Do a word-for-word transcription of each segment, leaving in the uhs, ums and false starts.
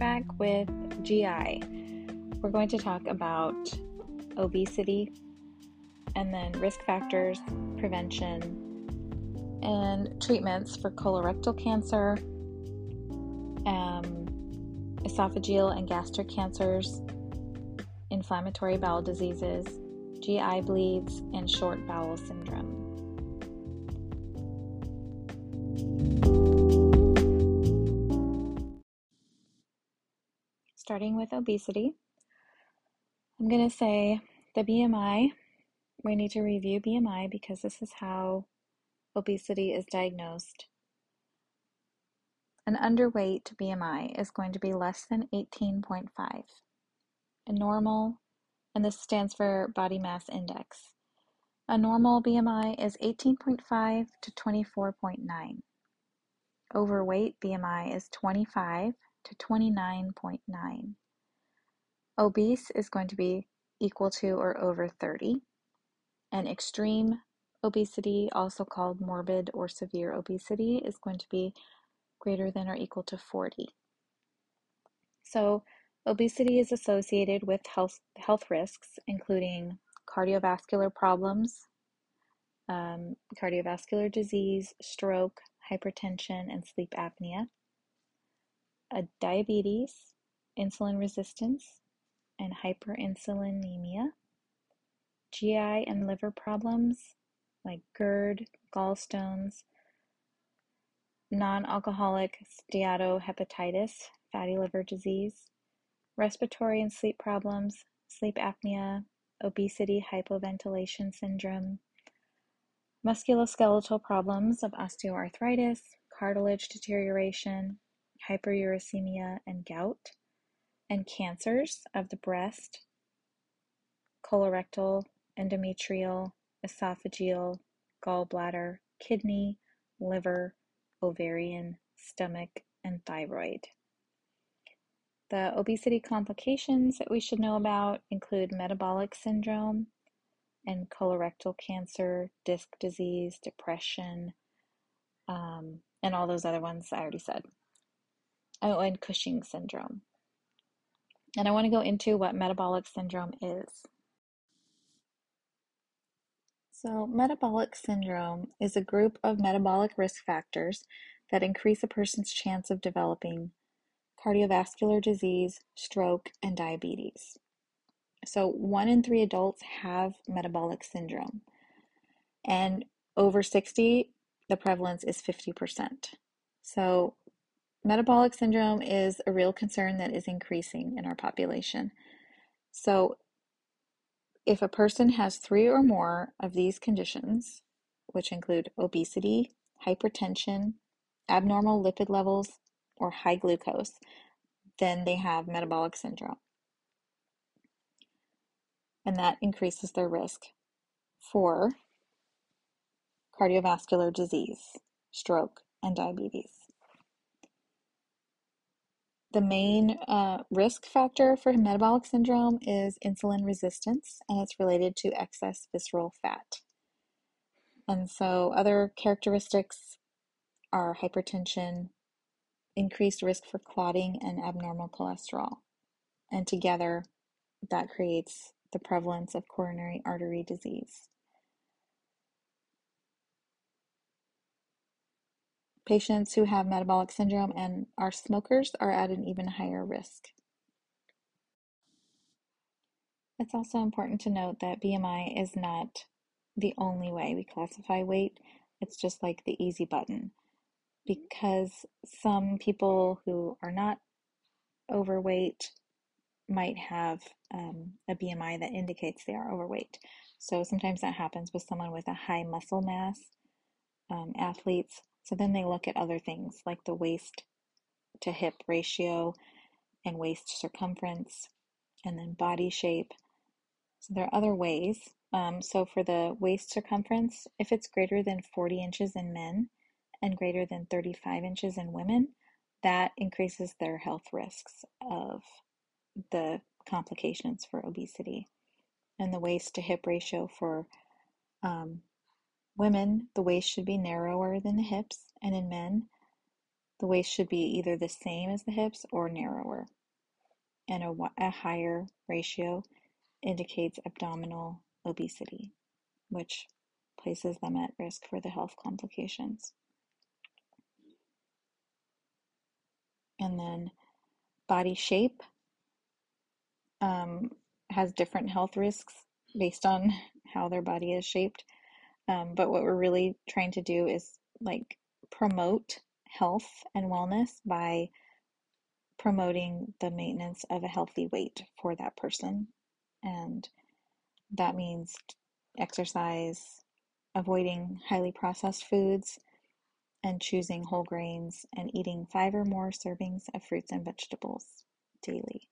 back with G I. We're going to talk about obesity and then risk factors, prevention, and treatments for colorectal cancer, um, esophageal and gastric cancers, inflammatory bowel diseases, G I bleeds, and short bowel syndrome. Starting with obesity, I'm going to say the B M I. We need to review B M I because this is how obesity is diagnosed. An underweight B M I is going to be less than eighteen point five. A normal, and this stands for body mass index. A normal B M I is eighteen point five to twenty-four point nine. Overweight B M I is twenty-five to twenty-nine point nine. Obese is going to be equal to or over thirty. And extreme obesity, also called morbid or severe obesity, is going to be greater than or equal to forty. So obesity is associated with health, health risks, including cardiovascular problems, um, cardiovascular disease, stroke, hypertension, and sleep apnea, uh, diabetes, insulin resistance, and hyperinsulinemia, G I and liver problems like GERD, gallstones, non-alcoholic steatohepatitis, fatty liver disease, respiratory and sleep problems, sleep apnea, obesity, hypoventilation syndrome, musculoskeletal problems of osteoarthritis, cartilage deterioration, hyperuricemia, and gout, and cancers of the breast, colorectal, endometrial, esophageal, gallbladder, kidney, liver, ovarian, stomach, and thyroid. The obesity complications that we should know about include metabolic syndrome and colorectal cancer, disc disease, depression, um, and all those other ones I already said. Oh, and Cushing's syndrome. And I want to go into what metabolic syndrome is. So, metabolic syndrome is a group of metabolic risk factors that increase a person's chance of developing cardiovascular disease, stroke, and diabetes. So, one in three adults have metabolic syndrome, and over sixty, the prevalence is fifty percent. So, metabolic syndrome is a real concern that is increasing in our population. So, if a person has three or more of these conditions, which include obesity, hypertension, abnormal lipid levels, or high glucose, then they have metabolic syndrome. And that increases their risk for cardiovascular disease, stroke, and diabetes. The main uh, risk factor for metabolic syndrome is insulin resistance, and it's related to excess visceral fat. And so other characteristics are hypertension, increased risk for clotting, and abnormal cholesterol. And together, that creates the prevalence of coronary artery disease. Patients who have metabolic syndrome and are smokers are at an even higher risk. It's also important to note that B M I is not the only way we classify weight. It's just like the easy button, because some people who are not overweight might have um, a B M I that indicates they are overweight. So sometimes that happens with someone with a high muscle mass, um, athletes. So then they look at other things like the waist to hip ratio and waist circumference, and then body shape. So there are other ways. Um, so for the waist circumference, if it's greater than forty inches in men and greater than thirty-five inches in women, that increases their health risks of the complications for obesity. And the waist to hip ratio for um, women, the waist should be narrower than the hips, and in men, The waist should be either the same as the hips or narrower, and a, a higher ratio indicates abdominal obesity, which places them at risk for the health complications. And then body shape um, has different health risks based on how their body is shaped. Um, but what we're really trying to do is like promote health and wellness by promoting the maintenance of a healthy weight for that person. And that means exercise, avoiding highly processed foods, and choosing whole grains, and eating five or more servings of fruits and vegetables daily.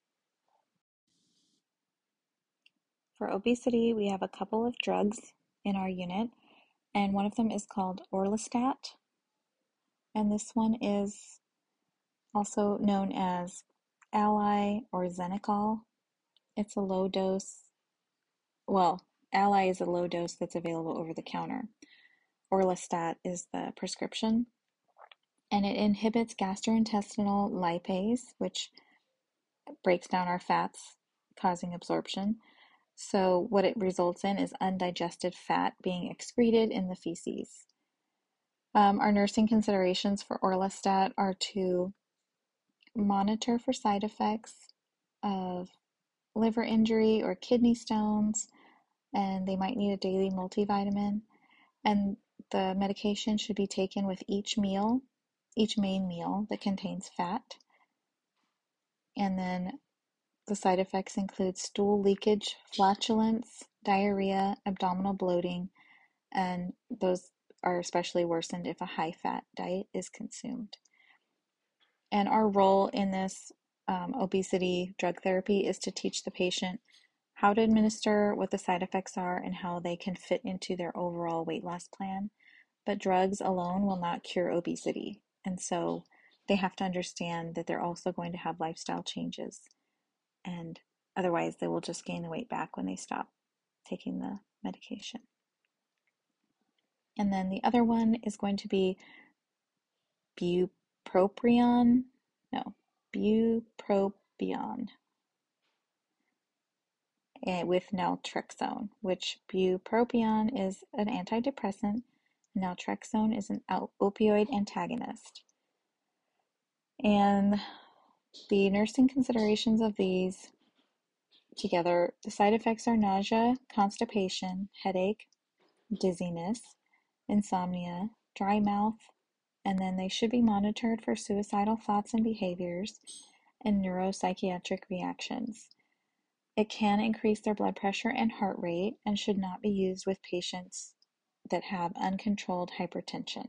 For obesity, we have a couple of drugs in our unit, and one of them is called Orlistat, and this one is also known as Ally or Xenical. It's a low dose, well, Ally is a low dose that's available over the counter. Orlistat is the prescription, and it inhibits gastrointestinal lipase, which breaks down our fats, causing absorption. So what it results in is undigested fat being excreted in the feces. Um, our nursing considerations for Orlistat are to monitor for side effects of liver injury or kidney stones, and they might need a daily multivitamin. And the medication should be taken with each meal, each main meal that contains fat. And then the side effects include stool leakage, flatulence, diarrhea, abdominal bloating, and those are especially worsened if a high-fat diet is consumed. And our role in this um, obesity drug therapy is to teach the patient how to administer, what the side effects are, and how they can fit into their overall weight loss plan. But drugs alone will not cure obesity. And so they have to understand that they're also going to have lifestyle changes. And otherwise, they will just gain the weight back when they stop taking the medication. And then the other one is going to be bupropion. No, bupropion with naltrexone, which bupropion is an antidepressant. Naltrexone is an opioid antagonist. And the nursing considerations of these together, the side effects are nausea, constipation, headache, dizziness, insomnia, dry mouth, and then they should be monitored for suicidal thoughts and behaviors and neuropsychiatric reactions. It can increase their blood pressure and heart rate and should not be used with patients that have uncontrolled hypertension.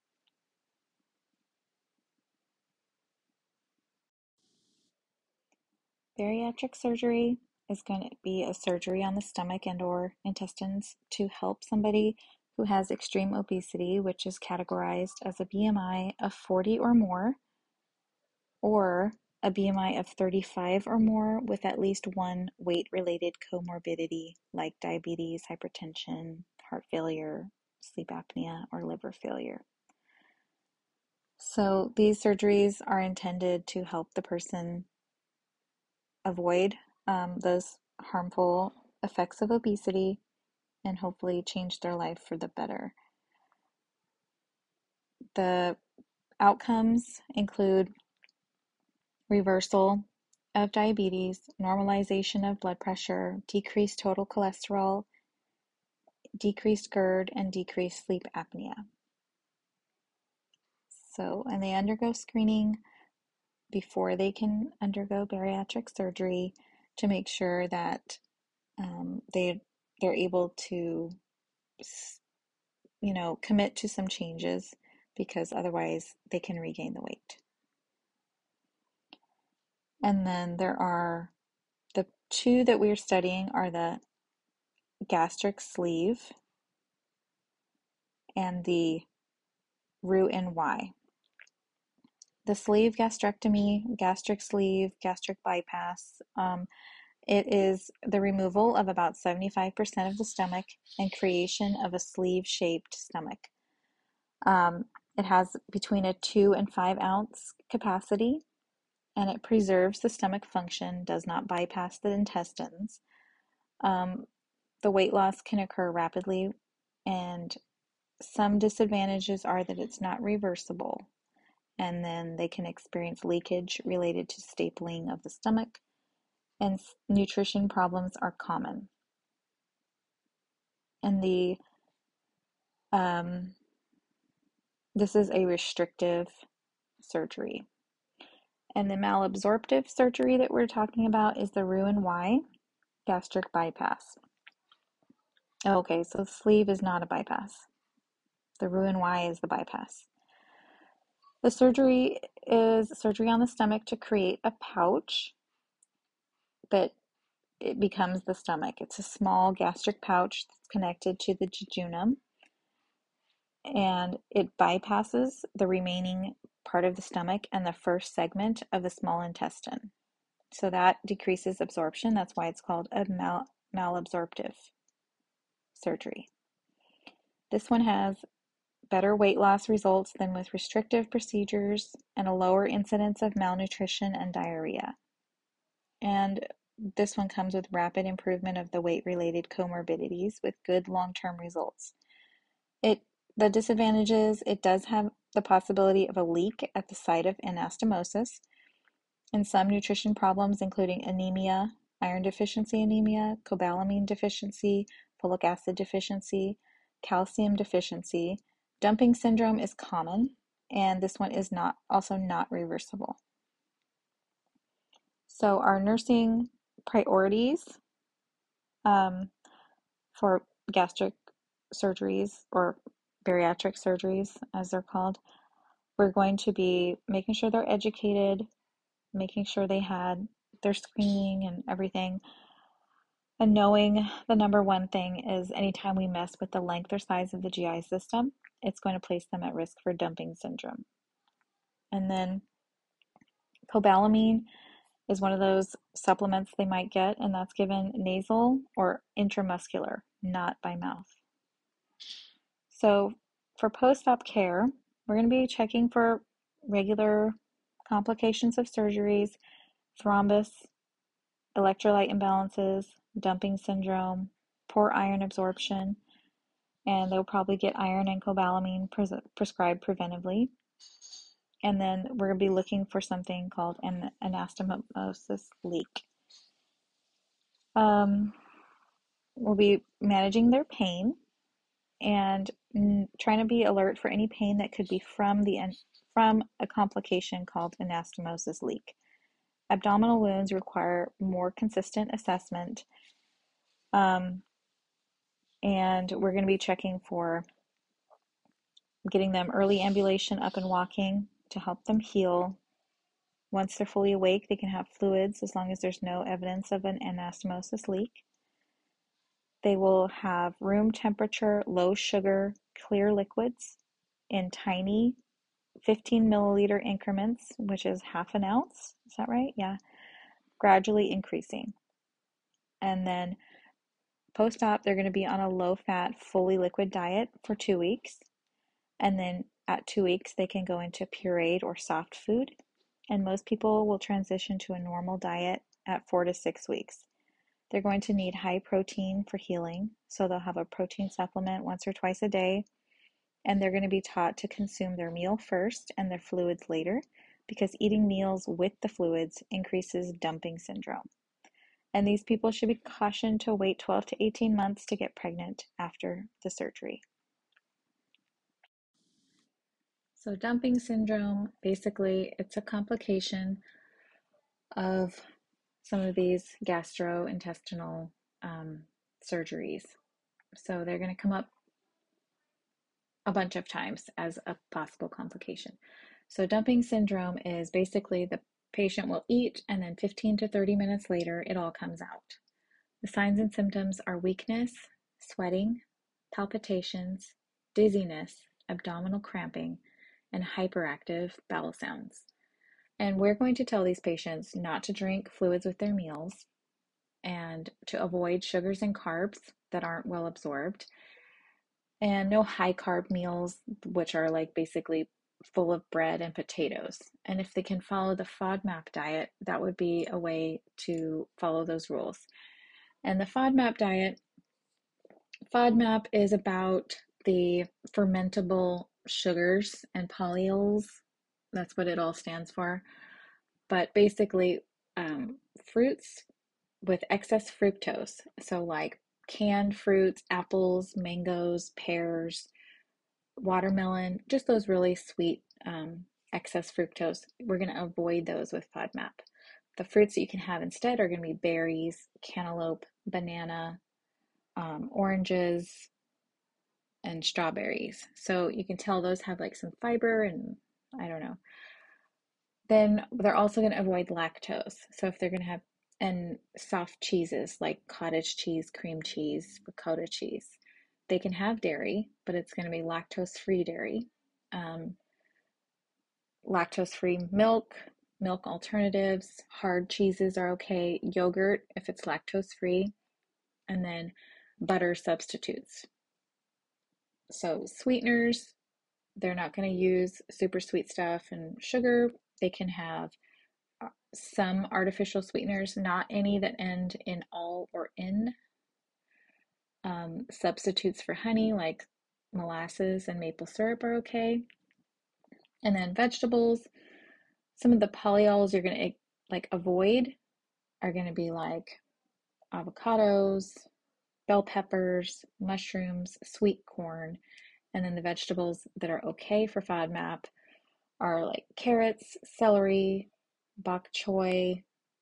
Bariatric surgery is going to be a surgery on the stomach and or intestines to help somebody who has extreme obesity, which is categorized as a B M I of forty or more, or a B M I of thirty-five or more with at least one weight-related comorbidity like diabetes, hypertension, heart failure, sleep apnea, or liver failure. So these surgeries are intended to help the person avoid um, those harmful effects of obesity and hopefully change their life for the better. The outcomes include reversal of diabetes, normalization of blood pressure, decreased total cholesterol, decreased GERD, and decreased sleep apnea. So, and they undergo screening before they can undergo bariatric surgery to make sure that um, they they're able to, you know, commit to some changes because otherwise they can regain the weight. And then there are the two that we're studying are the gastric sleeve and the Roux-en-Y. The sleeve gastrectomy, gastric sleeve, gastric bypass, um, it is the removal of about seventy-five percent of the stomach and creation of a sleeve-shaped stomach. Um, It has between a two and five ounce capacity, and it preserves the stomach function, does not bypass the intestines. Um, the weight loss can occur rapidly, and some disadvantages are that it's not reversible, and then they can experience leakage related to stapling of the stomach, and nutrition problems are common. And the um, this is a restrictive surgery. And the malabsorptive surgery that we're talking about is the Roux-en-Y gastric bypass. Okay, so sleeve is not a bypass. The Roux-en-Y is the bypass. The surgery is surgery on the stomach to create a pouch that it becomes the stomach. It's a small gastric pouch that's connected to the jejunum, and it bypasses the remaining part of the stomach and the first segment of the small intestine. So that decreases absorption. That's why it's called a mal- malabsorptive surgery. This one has better weight loss results than with restrictive procedures and a lower incidence of malnutrition and diarrhea. And this one comes with rapid improvement of the weight-related comorbidities with good long-term results. It the disadvantages, it does have the possibility of a leak at the site of anastomosis, and some nutrition problems, including anemia, iron deficiency anemia, cobalamin deficiency, folic acid deficiency, calcium deficiency. Dumping syndrome is common, and this one is not also not reversible. So our nursing priorities um, for gastric surgeries, or bariatric surgeries as they're called, we're going to be making sure they're educated, making sure they had their screening and everything, and knowing the number one thing is anytime we mess with the length or size of the G I system, it's going to place them at risk for dumping syndrome. And then cobalamin is one of those supplements they might get, and that's given nasal or intramuscular, not by mouth. So for post-op care, we're going to be checking for regular complications of surgeries, thrombus, electrolyte imbalances, dumping syndrome, poor iron absorption, and they'll probably get iron and cobalamin pres prescribed preventively. And then we're going to be looking for something called an anastomosis leak. Um, we'll be managing their pain and trying to be alert for any pain that could be from the from a complication called anastomosis leak. Abdominal wounds require more consistent assessment, um, and we're going to be checking for getting them early ambulation up and walking to help them heal. Once they're fully awake, they can have fluids as long as there's no evidence of an anastomosis leak. They will have room temperature, low sugar, clear liquids in tiny fifteen milliliter increments, which is half an ounce. Is that right? Yeah. Gradually increasing. And then post-op, they're going to be on a low-fat, fully liquid diet for two weeks. And then at two weeks, they can go into pureed or soft food. And most people will transition to a normal diet at four to six weeks. They're going to need high protein for healing, so they'll have a protein supplement once or twice a day. And they're going to be taught to consume their meal first and their fluids later, because eating meals with the fluids increases dumping syndrome. And these people should be cautioned to wait twelve to eighteen months to get pregnant after the surgery. So dumping syndrome, basically, it's a complication of some of these gastrointestinal um, surgeries. So they're going to come up a bunch of times as a possible complication. So dumping syndrome is basically the patient will eat and then fifteen to thirty minutes later, it all comes out. The signs and symptoms are weakness, sweating, palpitations, dizziness, abdominal cramping, and hyperactive bowel sounds. And we're going to tell these patients not to drink fluids with their meals and to avoid sugars and carbs that aren't well absorbed. and no high carb meals, which are like basically full of bread and potatoes. And if they can follow the FODMAP diet, that would be a way to follow those rules. And the FODMAP diet, FODMAP is about the fermentable sugars and polyols. That's what it all stands for. But basically, um, fruits with excess fructose. So, like canned fruits, apples, mangoes, pears, watermelon, just those really sweet um, excess fructose. We're going to avoid those with FODMAP. The fruits that you can have instead are going to be berries, cantaloupe, banana, um, oranges, and strawberries. So you can tell those have like some fiber and I don't know. Then they're also going to avoid lactose. So if they're going to have and soft cheeses like cottage cheese, cream cheese, ricotta cheese, they can have dairy, but it's going to be lactose-free dairy. Um, lactose-free milk, milk alternatives, hard cheeses are okay, yogurt if it's lactose-free, and then butter substitutes. So sweeteners, they're not going to use super sweet stuff and sugar. They can have uh, some artificial sweeteners, not any that end in all or in. Um, substitutes for honey, like molasses and maple syrup, are okay. And then vegetables, some of the polyols you're going to like avoid are going to be like avocados, bell peppers, mushrooms, sweet corn, and then the vegetables that are okay for FODMAP are like carrots, celery, bok choy,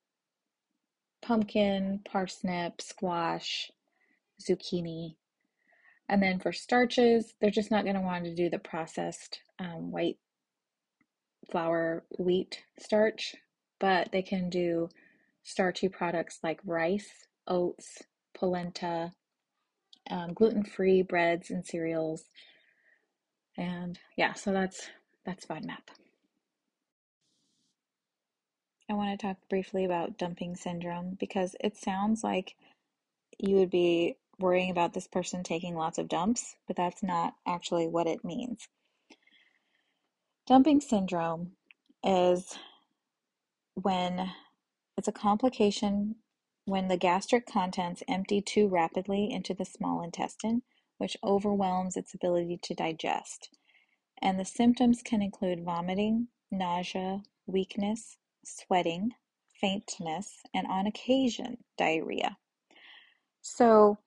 pumpkin, parsnip, squash, zucchini. And then for starches, they're just not going to want to do the processed um, white flour wheat starch, but they can do starchy products like rice, oats, polenta, um, gluten-free breads and cereals. And yeah, so that's that's FODMAP. I want to talk briefly about dumping syndrome because it sounds like you would be worrying about this person taking lots of dumps, but that's not actually what it means. Dumping syndrome is when it's a complication when the gastric contents empty too rapidly into the small intestine, which overwhelms its ability to digest. And the symptoms can include vomiting, nausea, weakness, sweating, faintness, and on occasion, diarrhea. So,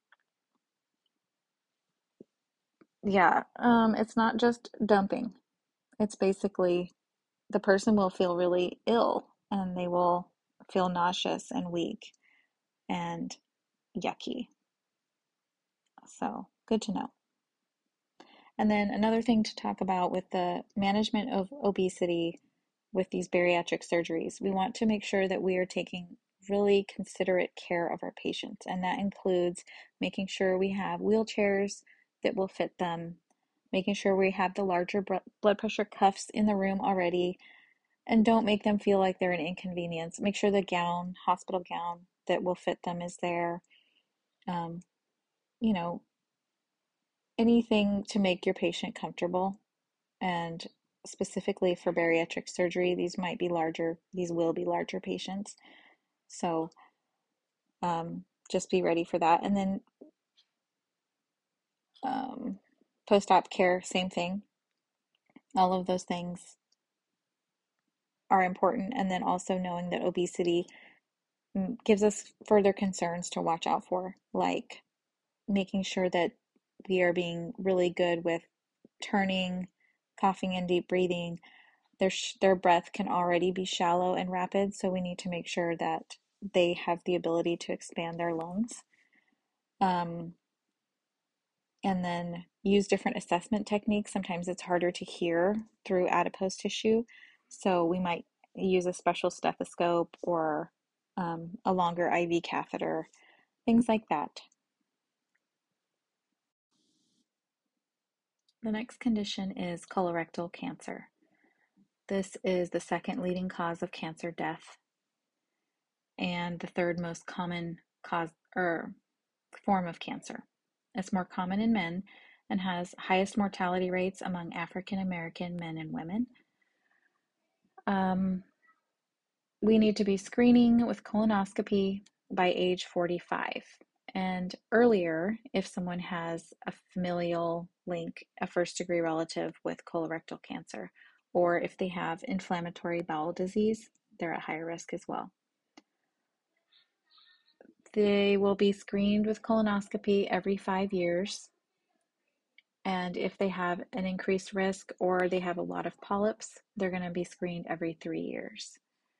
yeah, um, it's not just dumping. It's basically the person will feel really ill and they will feel nauseous and weak and yucky. So, good to know. And then another thing to talk about with the management of obesity with these bariatric surgeries, we want to make sure that we are taking really considerate care of our patients. And that includes making sure we have wheelchairs that will fit them, making sure we have the larger blood pressure cuffs in the room already, and don't make them feel like they're an inconvenience. Make sure the gown, hospital gown that will fit them is there. Um, you know, anything to make your patient comfortable. And specifically for bariatric surgery, these might be larger, these will be larger patients. So um, just be ready for that. And then um, post-op care, same thing. All of those things are important. And then also knowing that obesity mm, gives us further concerns to watch out for, like making sure that we are being really good with turning, coughing and deep breathing. Their their breath can already be shallow and rapid, so we need to make sure that they have the ability to expand their lungs. Um, and then use different assessment techniques. Sometimes it's harder to hear through adipose tissue, so we might use a special stethoscope or um, a longer I V catheter, things like that. The next condition is colorectal cancer. This is the second leading cause of cancer death and the third most common cause or form of cancer. It's more common in men and has highest mortality rates among African American men and women. Um, we need to be screening with colonoscopy by age forty-five. And earlier, if someone has a familial link, a first degree relative with colorectal cancer, or if they have inflammatory bowel disease, they're at higher risk as well. They will be screened with colonoscopy every five years. And if they have an increased risk or they have a lot of polyps, they're going to be screened every three years.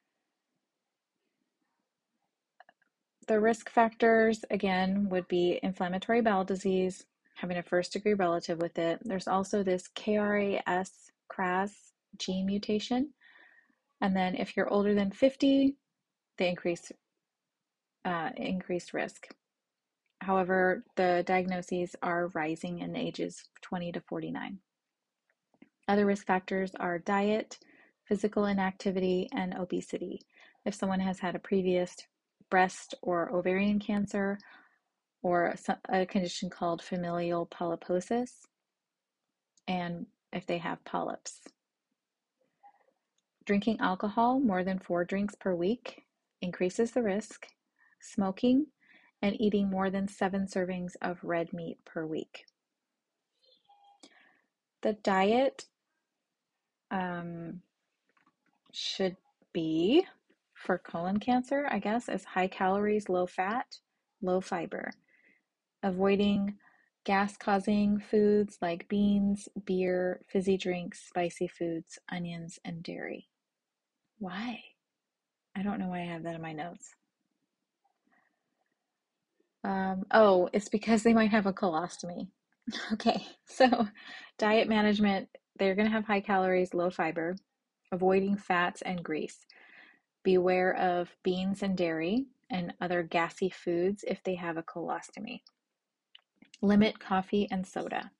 The risk factors, again, would be inflammatory bowel disease, having a first degree relative with it. There's also this K R A S, C R A S gene mutation. And then if you're older than fifty, the increased, uh, increased risk. However, the diagnoses are rising in ages twenty to forty-nine. Other risk factors are diet, physical inactivity, and obesity. If someone has had a previous breast or ovarian cancer, or a condition called familial polyposis, and if they have polyps. Drinking alcohol more than four drinks per week increases the risk. Smoking and eating more than seven servings of red meat per week. The diet um, should be, for colon cancer, I guess, is high calories, low fat, low fiber. Avoiding gas-causing foods like beans, beer, fizzy drinks, spicy foods, onions, and dairy. Why? I don't know why I have that in my notes. Um, oh, it's because they might have a colostomy. Okay, so diet management, they're going to have high calories, low fiber, avoiding fats and grease. Beware of beans and dairy and other gassy foods if they have a colostomy. Limit coffee and soda.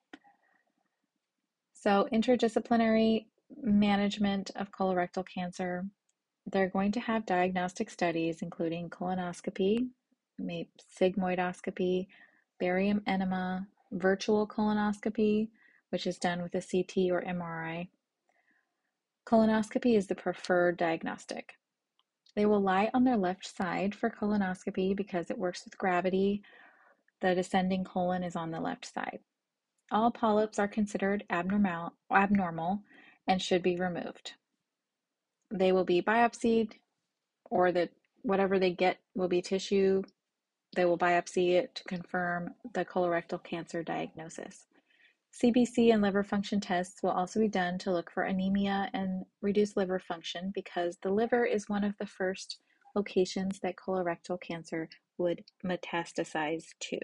So interdisciplinary management of colorectal cancer, they're going to have diagnostic studies including colonoscopy, sigmoidoscopy, barium enema, virtual colonoscopy, which is done with a C T or M R I. Colonoscopy is the preferred diagnostic. They will lie on their left side for colonoscopy because it works with gravity. The descending colon is on the left side. All polyps are considered abnormal, abnormal and should be removed. They will be biopsied, or that whatever they get will be tissue. They will biopsy it to confirm the colorectal cancer diagnosis. C B C and liver function tests will also be done to look for anemia and reduce liver function because the liver is one of the first locations that colorectal cancer would metastasize to.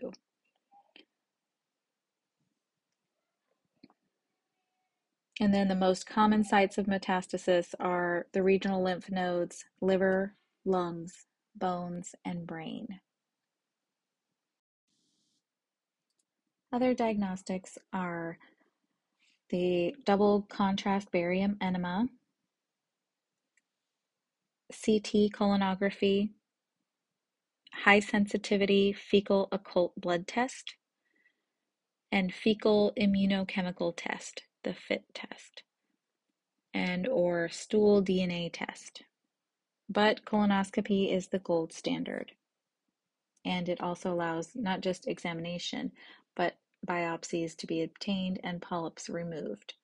And then the most common sites of metastasis are the regional lymph nodes, liver, lungs, bones, and brain. Other diagnostics are the double contrast barium enema, C T colonography, high sensitivity fecal occult blood test, and fecal immunochemical test, the F I T test, and or stool D N A test. But colonoscopy is the gold standard. And it also allows not just examination, but biopsies to be obtained and polyps removed.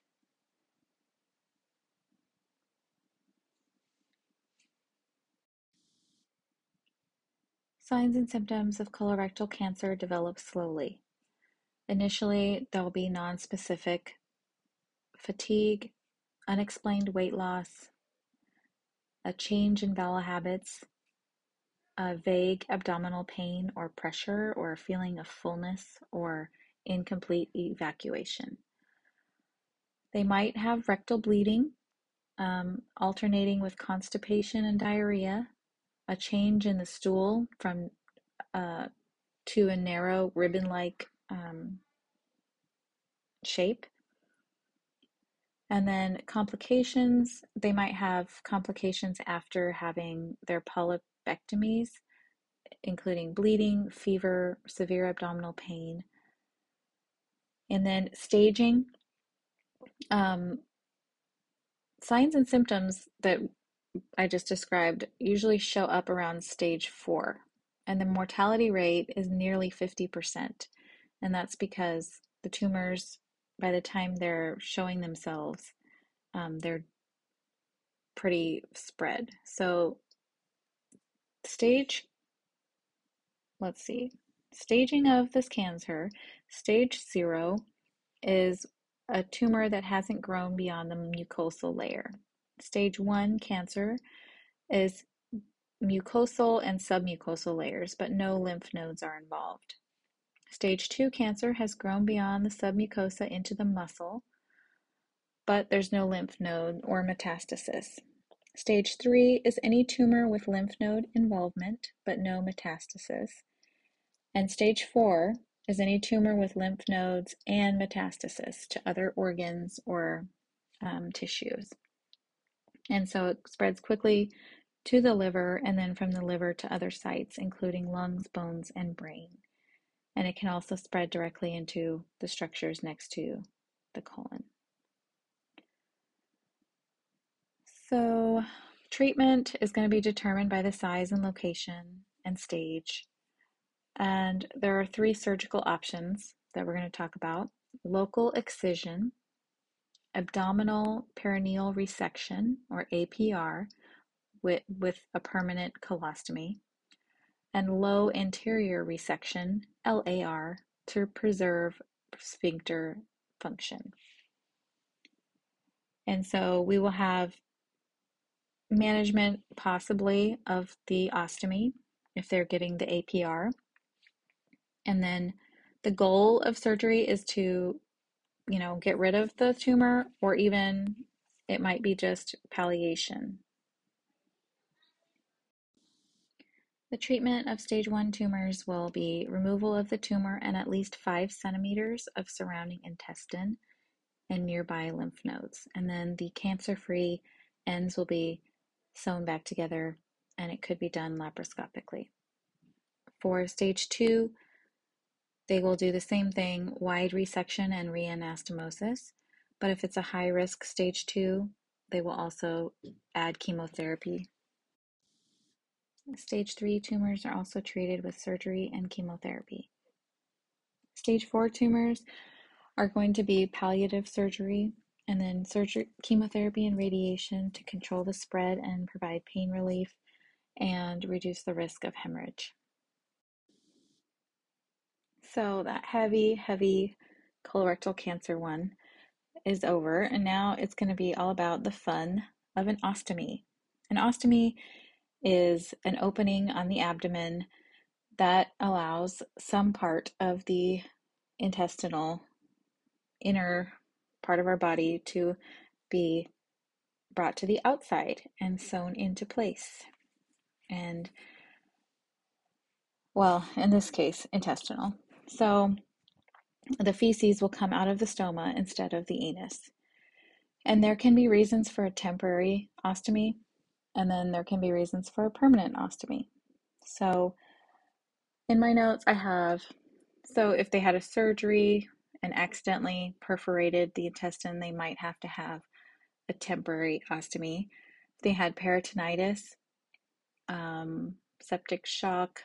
Signs and symptoms of colorectal cancer develop slowly. Initially, there will be nonspecific fatigue, unexplained weight loss, a change in bowel habits, a vague abdominal pain or pressure, or a feeling of fullness or incomplete evacuation. They might have rectal bleeding, um, alternating with constipation and diarrhea, a change in the stool from uh, to a narrow ribbon-like um, shape. And then complications, they might have complications after having their polypectomies, including bleeding, fever, severe abdominal pain. And then staging, um, signs and symptoms that I just described usually show up around stage four, and the mortality rate is nearly fifty percent. And that's because the tumors, by the time they're showing themselves, um, they're pretty spread. So, stage, let's see, staging of this cancer, stage zero is a tumor that hasn't grown beyond the mucosal layer. Stage one cancer is mucosal and submucosal layers, but no lymph nodes are involved. Stage two cancer has grown beyond the submucosa into the muscle, but there's no lymph node or metastasis. Stage three is any tumor with lymph node involvement, but no metastasis. And stage four is any tumor with lymph nodes and metastasis to other organs or um, tissues. And so it spreads quickly to the liver and then from the liver to other sites, including lungs, bones, and brain. And it can also spread directly into the structures next to the colon. So, treatment is going to be determined by the size and location and stage. And there are three surgical options that we're going to talk about: local excision, abdominal perineal resection, or A P R, with, with a permanent colostomy, and low anterior resection, L A R, to preserve sphincter function. And so we will have management possibly of the ostomy if they're getting the A P R. And then the goal of surgery is to, you know, get rid of the tumor, or even it might be just palliation. The treatment of stage one tumors will be removal of the tumor and at least five centimeters of surrounding intestine and nearby lymph nodes. And then the cancer-free ends will be sewn back together, and it could be done laparoscopically. For stage two, they will do the same thing, wide resection and reanastomosis. But if it's a high risk stage two, they will also add chemotherapy. Stage three tumors are also treated with surgery and chemotherapy. Stage four tumors are going to be palliative surgery, and then surgery, chemotherapy and radiation to control the spread and provide pain relief and reduce the risk of hemorrhage. So that heavy, heavy colorectal cancer one is over, and now it's going to be all about the fun of an ostomy. An ostomy is an opening on the abdomen that allows some part of the intestinal inner part of our body to be brought to the outside and sewn into place. And, well, in this case, intestinal. So the feces will come out of the stoma instead of the anus. And there can be reasons for a temporary ostomy, and then there can be reasons for a permanent ostomy. So in my notes, I have, so if they had a surgery and accidentally perforated the intestine, they might have to have a temporary ostomy. If they had peritonitis, um, septic shock,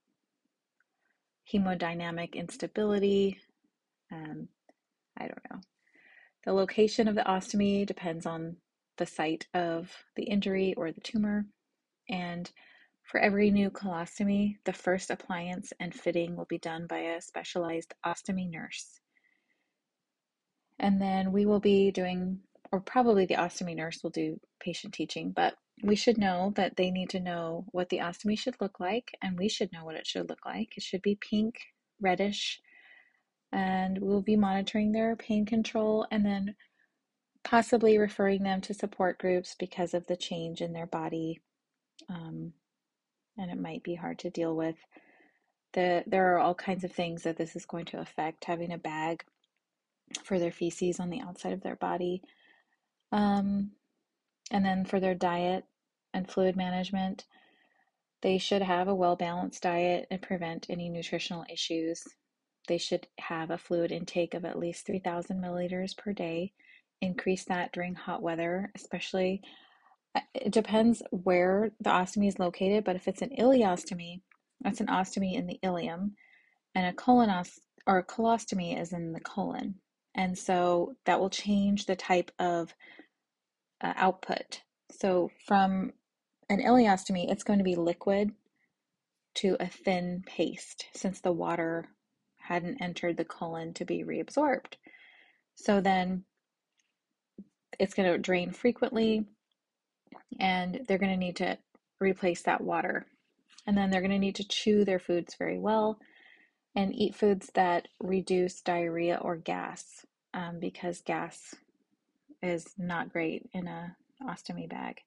hemodynamic instability, um, I don't know. The location of the ostomy depends on the site of the injury or the tumor. And for every new colostomy, the first appliance and fitting will be done by a specialized ostomy nurse. And then we will be doing, or probably the ostomy nurse will do patient teaching, but we should know that they need to know what the ostomy should look like, and we should know what it should look like. It should be pink, reddish, and we'll be monitoring their pain control and then possibly referring them to support groups because of the change in their body. Um, and it might be hard to deal with. The, there are all kinds of things that this is going to affect, having a bag for their feces on the outside of their body. Um, and then for their diet and fluid management, they should have a well-balanced diet and prevent any nutritional issues. they should have a fluid intake of at least three thousand milliliters per day. Increase that during hot weather, especially. It depends where the ostomy is located, but if it's an ileostomy, that's an ostomy in the ileum, and a colonos or a colostomy is in the colon. And so that will change the type of uh, output. So from an ileostomy, it's going to be liquid to a thin paste since the water hadn't entered the colon to be reabsorbed. So then it's going to drain frequently, and they're going to need to replace that water. And then they're going to need to chew their foods very well and eat foods that reduce diarrhea or gas, um, because gas is not great in a ostomy bag.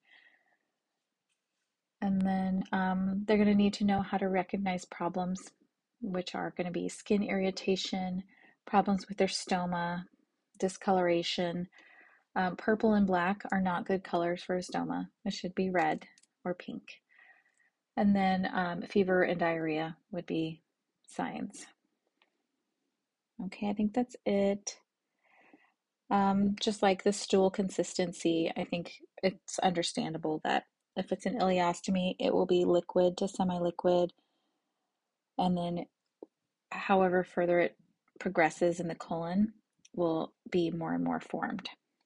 And then um, they're going to need to know how to recognize problems, which are going to be skin irritation, problems with their stoma, discoloration. Um, purple and black are not good colors for a stoma. It should be red or pink. And then um, fever and diarrhea would be signs. Okay, I think that's it. Um, just like the stool consistency, I think it's understandable that if it's an ileostomy, it will be liquid to semi-liquid, and then however further it progresses in the colon will be more and more formed.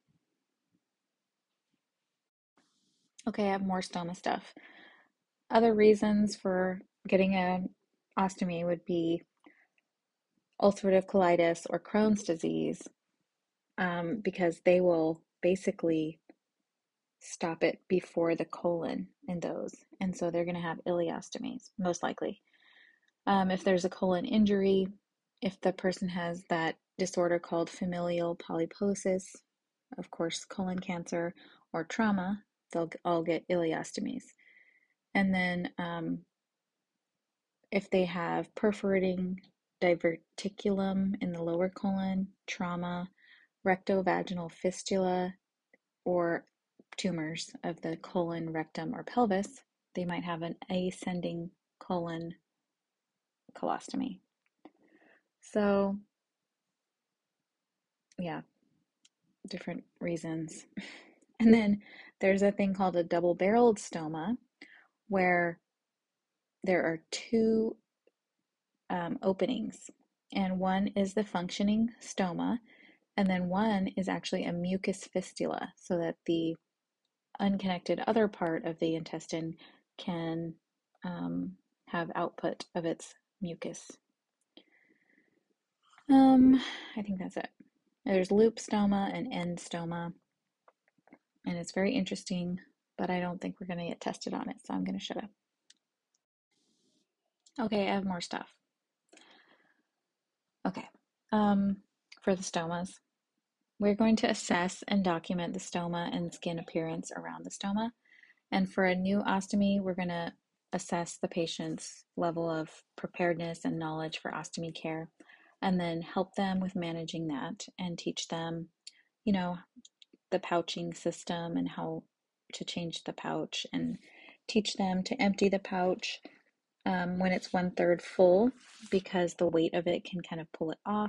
Okay, I have more stoma stuff. Other reasons for getting an ostomy would be ulcerative colitis or Crohn's disease, um, because they will basically stop it before the colon in those. And so they're going to have ileostomies, most likely. Um, if there's a colon injury, if the person has that disorder called familial polyposis, of course, colon cancer, or trauma, they'll all get ileostomies. And then um, if they have perforating diverticulum in the lower colon, trauma, rectovaginal fistula, or tumors of the colon, rectum, or pelvis, they might have an ascending colon colostomy. So, yeah, different reasons. And then there's a thing called a double-barreled stoma, where there are two um, openings, and one is the functioning stoma, and then one is actually a mucus fistula, so that the unconnected other part of the intestine can um, have output of its mucus. Um, I think that's it. There's loop stoma and end stoma, and it's very interesting, but I don't think we're going to get tested on it, so I'm going to shut up. Okay, I have more stuff. Okay, um, for the stomas, we're going to assess and document the stoma and skin appearance around the stoma. And for a new ostomy, we're going to assess the patient's level of preparedness and knowledge for ostomy care, and then help them with managing that and teach them, you know, the pouching system and how to change the pouch, and teach them to empty the pouch um, when it's one third full, because the weight of it can kind of pull it off.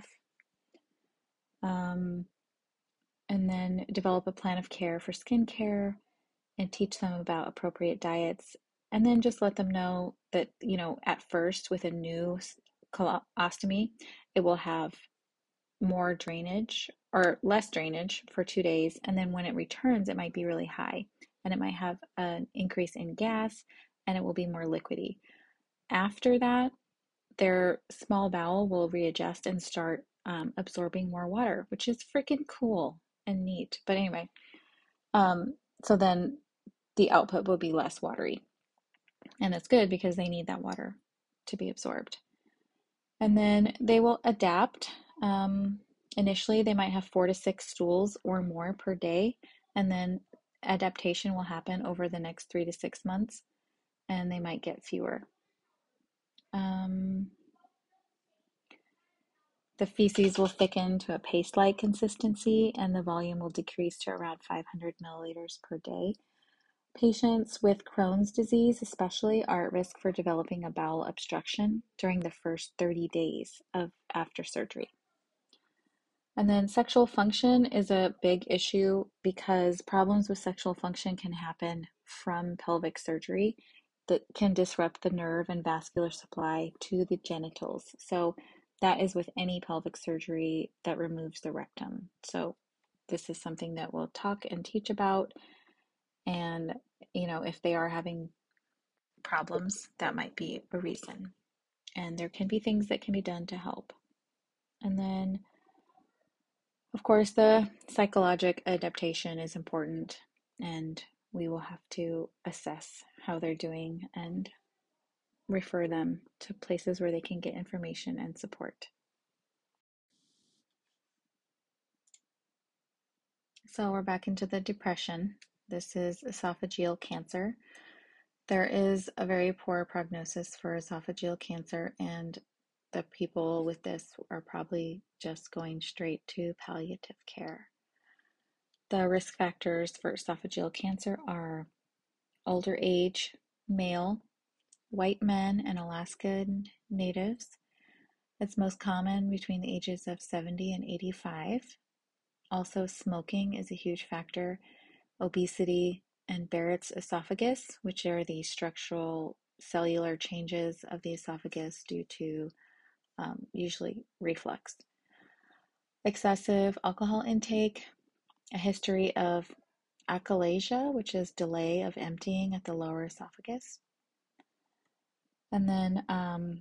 Um, and then develop a plan of care for skincare and teach them about appropriate diets. And then just let them know that, you know, at first with a new colostomy, it will have more drainage or less drainage for two days. And then when it returns, it might be really high, and it might have an increase in gas, and it will be more liquidy. After that, their small bowel will readjust and start um, absorbing more water, which is freaking cool and neat. But anyway, um, so then the output will be less watery. And that's good because they need that water to be absorbed. And then they will adapt. Um, initially, they might have four to six stools or more per day. And then adaptation will happen over the next three to six months, and they might get fewer. Um, the feces will thicken to a paste-like consistency, and the volume will decrease to around five hundred milliliters per day. Patients with Crohn's disease, especially, are at risk for developing a bowel obstruction during the first thirty days of after surgery. And then sexual function is a big issue because problems with sexual function can happen from pelvic surgery that can disrupt the nerve and vascular supply to the genitals. So that is with any pelvic surgery that removes the rectum. So this is something that we'll talk and teach about. And, you know, if they are having problems, that might be a reason. And there can be things that can be done to help. And then of course, the psychologic adaptation is important, and we will have to assess how they're doing and refer them to places where they can get information and support. So we're back into the depression. This is esophageal cancer. There is a very poor prognosis for esophageal cancer, and the people with this are probably just going straight to palliative care. The risk factors for esophageal cancer are older age, male, white men, and Alaskan natives. It's most common between the ages of seventy and eighty-five. Also, smoking is a huge factor. Obesity and Barrett's esophagus, which are the structural cellular changes of the esophagus due to um, usually reflux. Excessive alcohol intake, a history of achalasia, which is delay of emptying at the lower esophagus. And then um,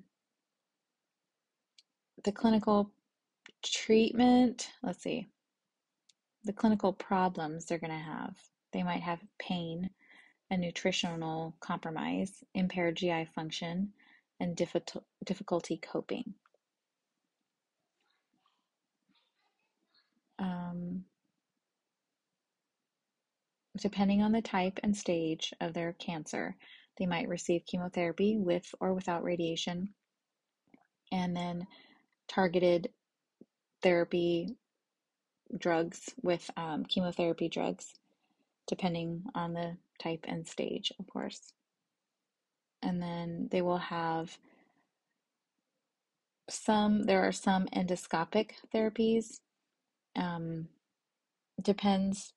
the clinical treatment, let's see, the clinical problems they're going to have. They might have pain, a nutritional compromise, impaired G I function, and difficulty coping. Um, depending on the type and stage of their cancer, they might receive chemotherapy with or without radiation, and then targeted therapy drugs with um, chemotherapy drugs, depending on the type and stage, of course. And then they will have some, there are some endoscopic therapies. Um, depends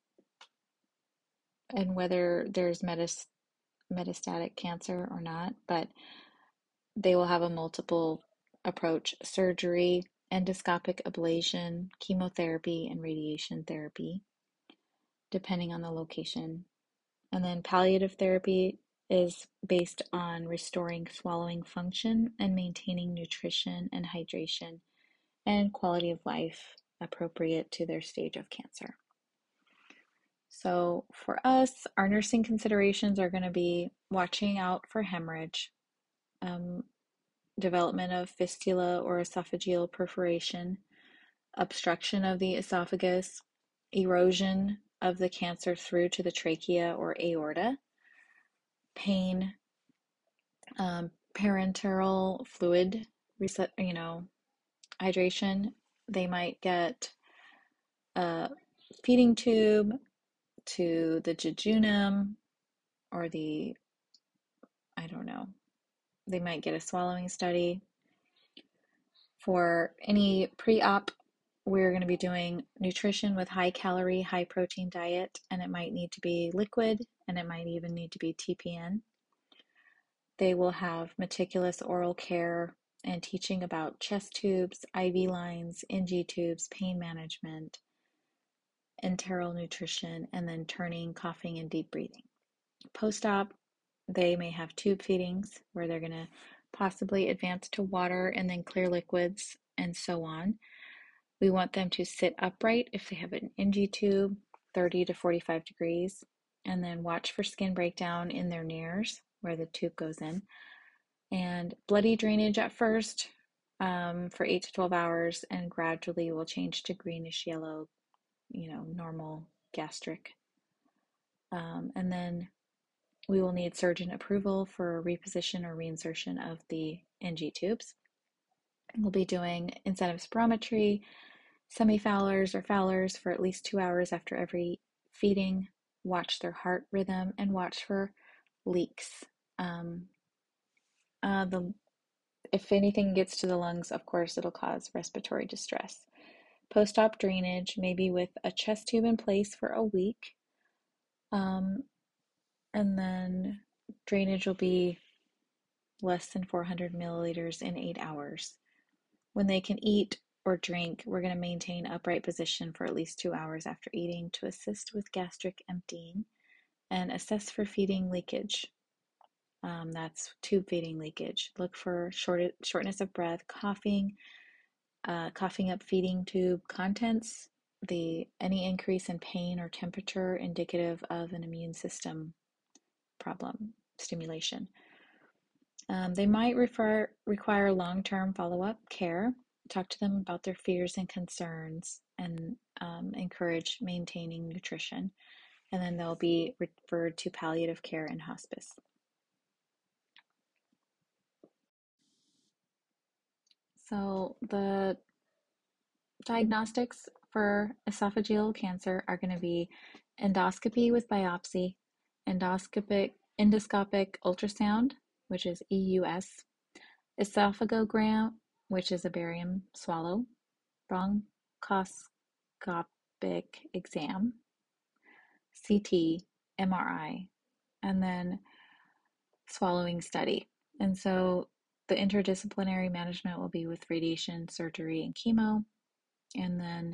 on whether there's metas, metastatic cancer or not, but they will have a multiple approach: surgery, endoscopic ablation, chemotherapy, and radiation therapy, depending on the location. And then palliative therapy is based on restoring swallowing function and maintaining nutrition and hydration and quality of life appropriate to their stage of cancer. So for us, our nursing considerations are going to be watching out for hemorrhage, um, development of fistula or esophageal perforation, obstruction of the esophagus, erosion of the cancer through to the trachea or aorta, pain, um, parenteral fluid, you know, hydration. They might get a feeding tube to the jejunum or the, I don't know, they might get a swallowing study. For any pre-op, we're going to be doing nutrition with high calorie, high protein diet, and it might need to be liquid, and it might even need to be T P N. They will have meticulous oral care and teaching about chest tubes, I V lines, N G tubes, pain management, enteral nutrition, and then turning, coughing, and deep breathing. Post-op, they may have tube feedings where they're going to possibly advance to water and then clear liquids and so on. We want them to sit upright if they have an N G tube, thirty to forty-five degrees, and then watch for skin breakdown in their nares where the tube goes in. And bloody drainage at first um, for eight to twelve hours, and gradually will change to greenish yellow, you know, normal gastric. Um, and then we will need surgeon approval for reposition or reinsertion of the N G tubes. We'll be doing incentive spirometry, semi-Fowlers or Fowlers for at least two hours after every feeding, watch their heart rhythm, and watch for leaks. Um, uh, the if anything gets to the lungs, of course, it'll cause respiratory distress. Post-op drainage, maybe with a chest tube in place for a week. Um, and then drainage will be less than four hundred milliliters in eight hours. When they can eat or drink, we're going to maintain upright position for at least two hours after eating to assist with gastric emptying and assess for feeding leakage. Um, that's tube feeding leakage. Look for short, shortness of breath, coughing, uh, coughing up feeding tube contents, the any increase in pain or temperature indicative of an immune system problem, stimulation. Um, they might refer, require long-term follow-up care. Talk to them about their fears and concerns and um, encourage maintaining nutrition. And then they'll be referred to palliative care and hospice. So the diagnostics for esophageal cancer are going to be endoscopy with biopsy, endoscopic endoscopic ultrasound, which is E U S, esophagogram, which is a barium swallow, bronchoscopic exam, C T, M R I, and then swallowing study. And so the interdisciplinary management will be with radiation, surgery, and chemo. And then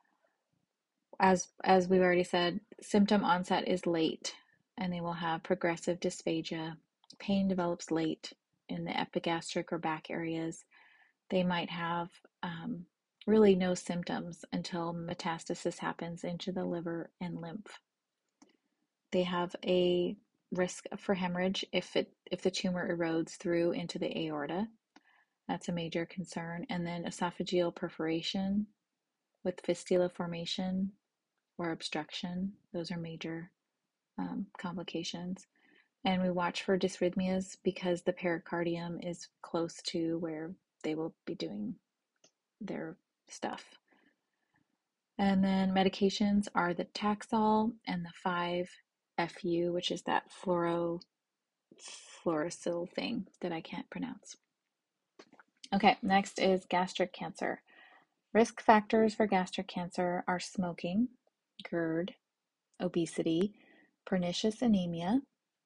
as as we've already said, symptom onset is late, and they will have progressive dysphagia. Pain develops late in the epigastric or back areas. They might have um, really no symptoms until metastasis happens into the liver and lymph. They have a risk for hemorrhage if it if the tumor erodes through into the aorta. That's a major concern. And then esophageal perforation with fistula formation or obstruction. Those are major um, complications. And we watch for dysrhythmias because the pericardium is close to where they will be doing their stuff. And then medications are the Taxol and the five F U, which is that fluoro fluorosil thing that I can't pronounce. Okay, next is gastric cancer. Risk factors for gastric cancer are smoking, GERD, obesity, pernicious anemia,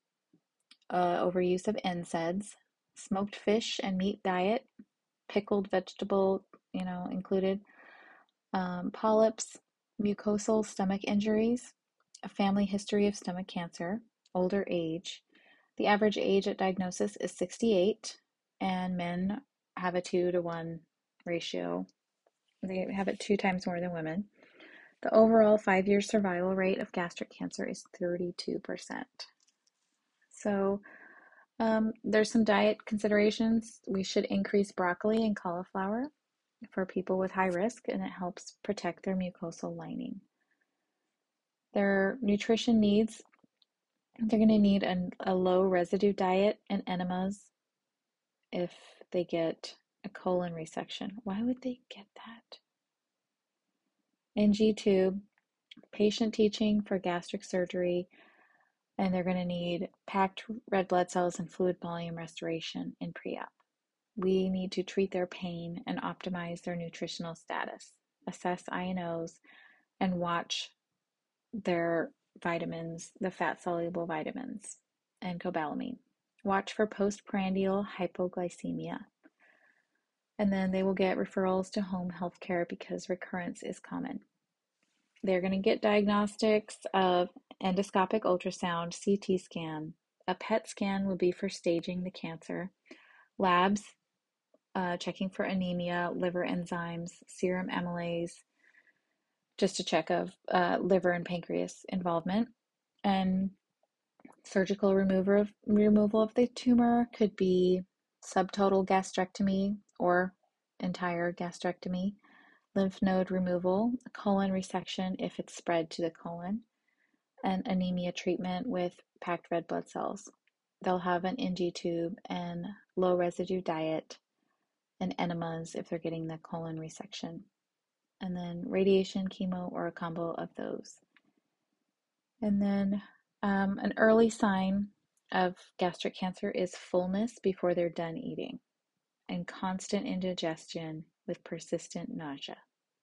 uh, overuse of N SAIDs, smoked fish and meat diet, pickled vegetable, you know, included, um, polyps, mucosal stomach injuries, a family history of stomach cancer, older age. The average age at diagnosis is sixty-eight, and men have a two to one ratio. They have it two times more than women. The overall five-year survival rate of gastric cancer is thirty-two percent. So um, there's some diet considerations. We should increase broccoli and cauliflower for people with high risk, and it helps protect their mucosal lining. Their nutrition needs, they're going to need an, a low residue diet and enemas if they get a colon resection. Why would they get that? N G tube, patient teaching for gastric surgery, and they're going to need packed red blood cells and fluid volume restoration in pre-op. We need to treat their pain and optimize their nutritional status, assess I N Os, and watch their vitamins, the fat-soluble vitamins, and cobalamin. Watch for postprandial hypoglycemia. And then they will get referrals to home health care because recurrence is common. They're going to get diagnostics of endoscopic ultrasound, C T scan. A P E T scan will be for staging the cancer. Labs, uh, checking for anemia, liver enzymes, serum amylase, just a check of uh, liver and pancreas involvement. And surgical removal of, removal of the tumor could be subtotal gastrectomy or entire gastrectomy, lymph node removal, colon resection if it's spread to the colon, and anemia treatment with packed red blood cells. They'll have an N G tube and low residue diet and enemas if they're getting the colon resection. And then radiation, chemo, or a combo of those. And then um, an early sign of gastric cancer is fullness before they're done eating and constant indigestion with persistent nausea.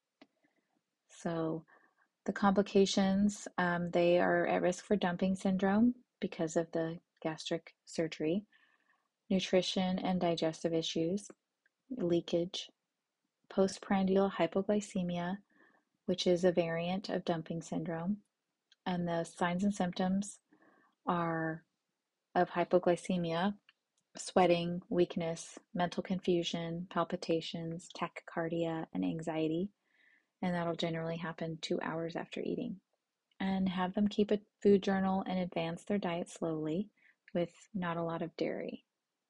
So the complications, um, they are at risk for dumping syndrome because of the gastric surgery, nutrition and digestive issues, leakage, postprandial hypoglycemia, which is a variant of dumping syndrome. And the signs and symptoms are of hypoglycemia, sweating, weakness, mental confusion, palpitations, tachycardia, and anxiety. And that'll generally happen two hours after eating. And have them keep a food journal and advance their diet slowly with not a lot of dairy.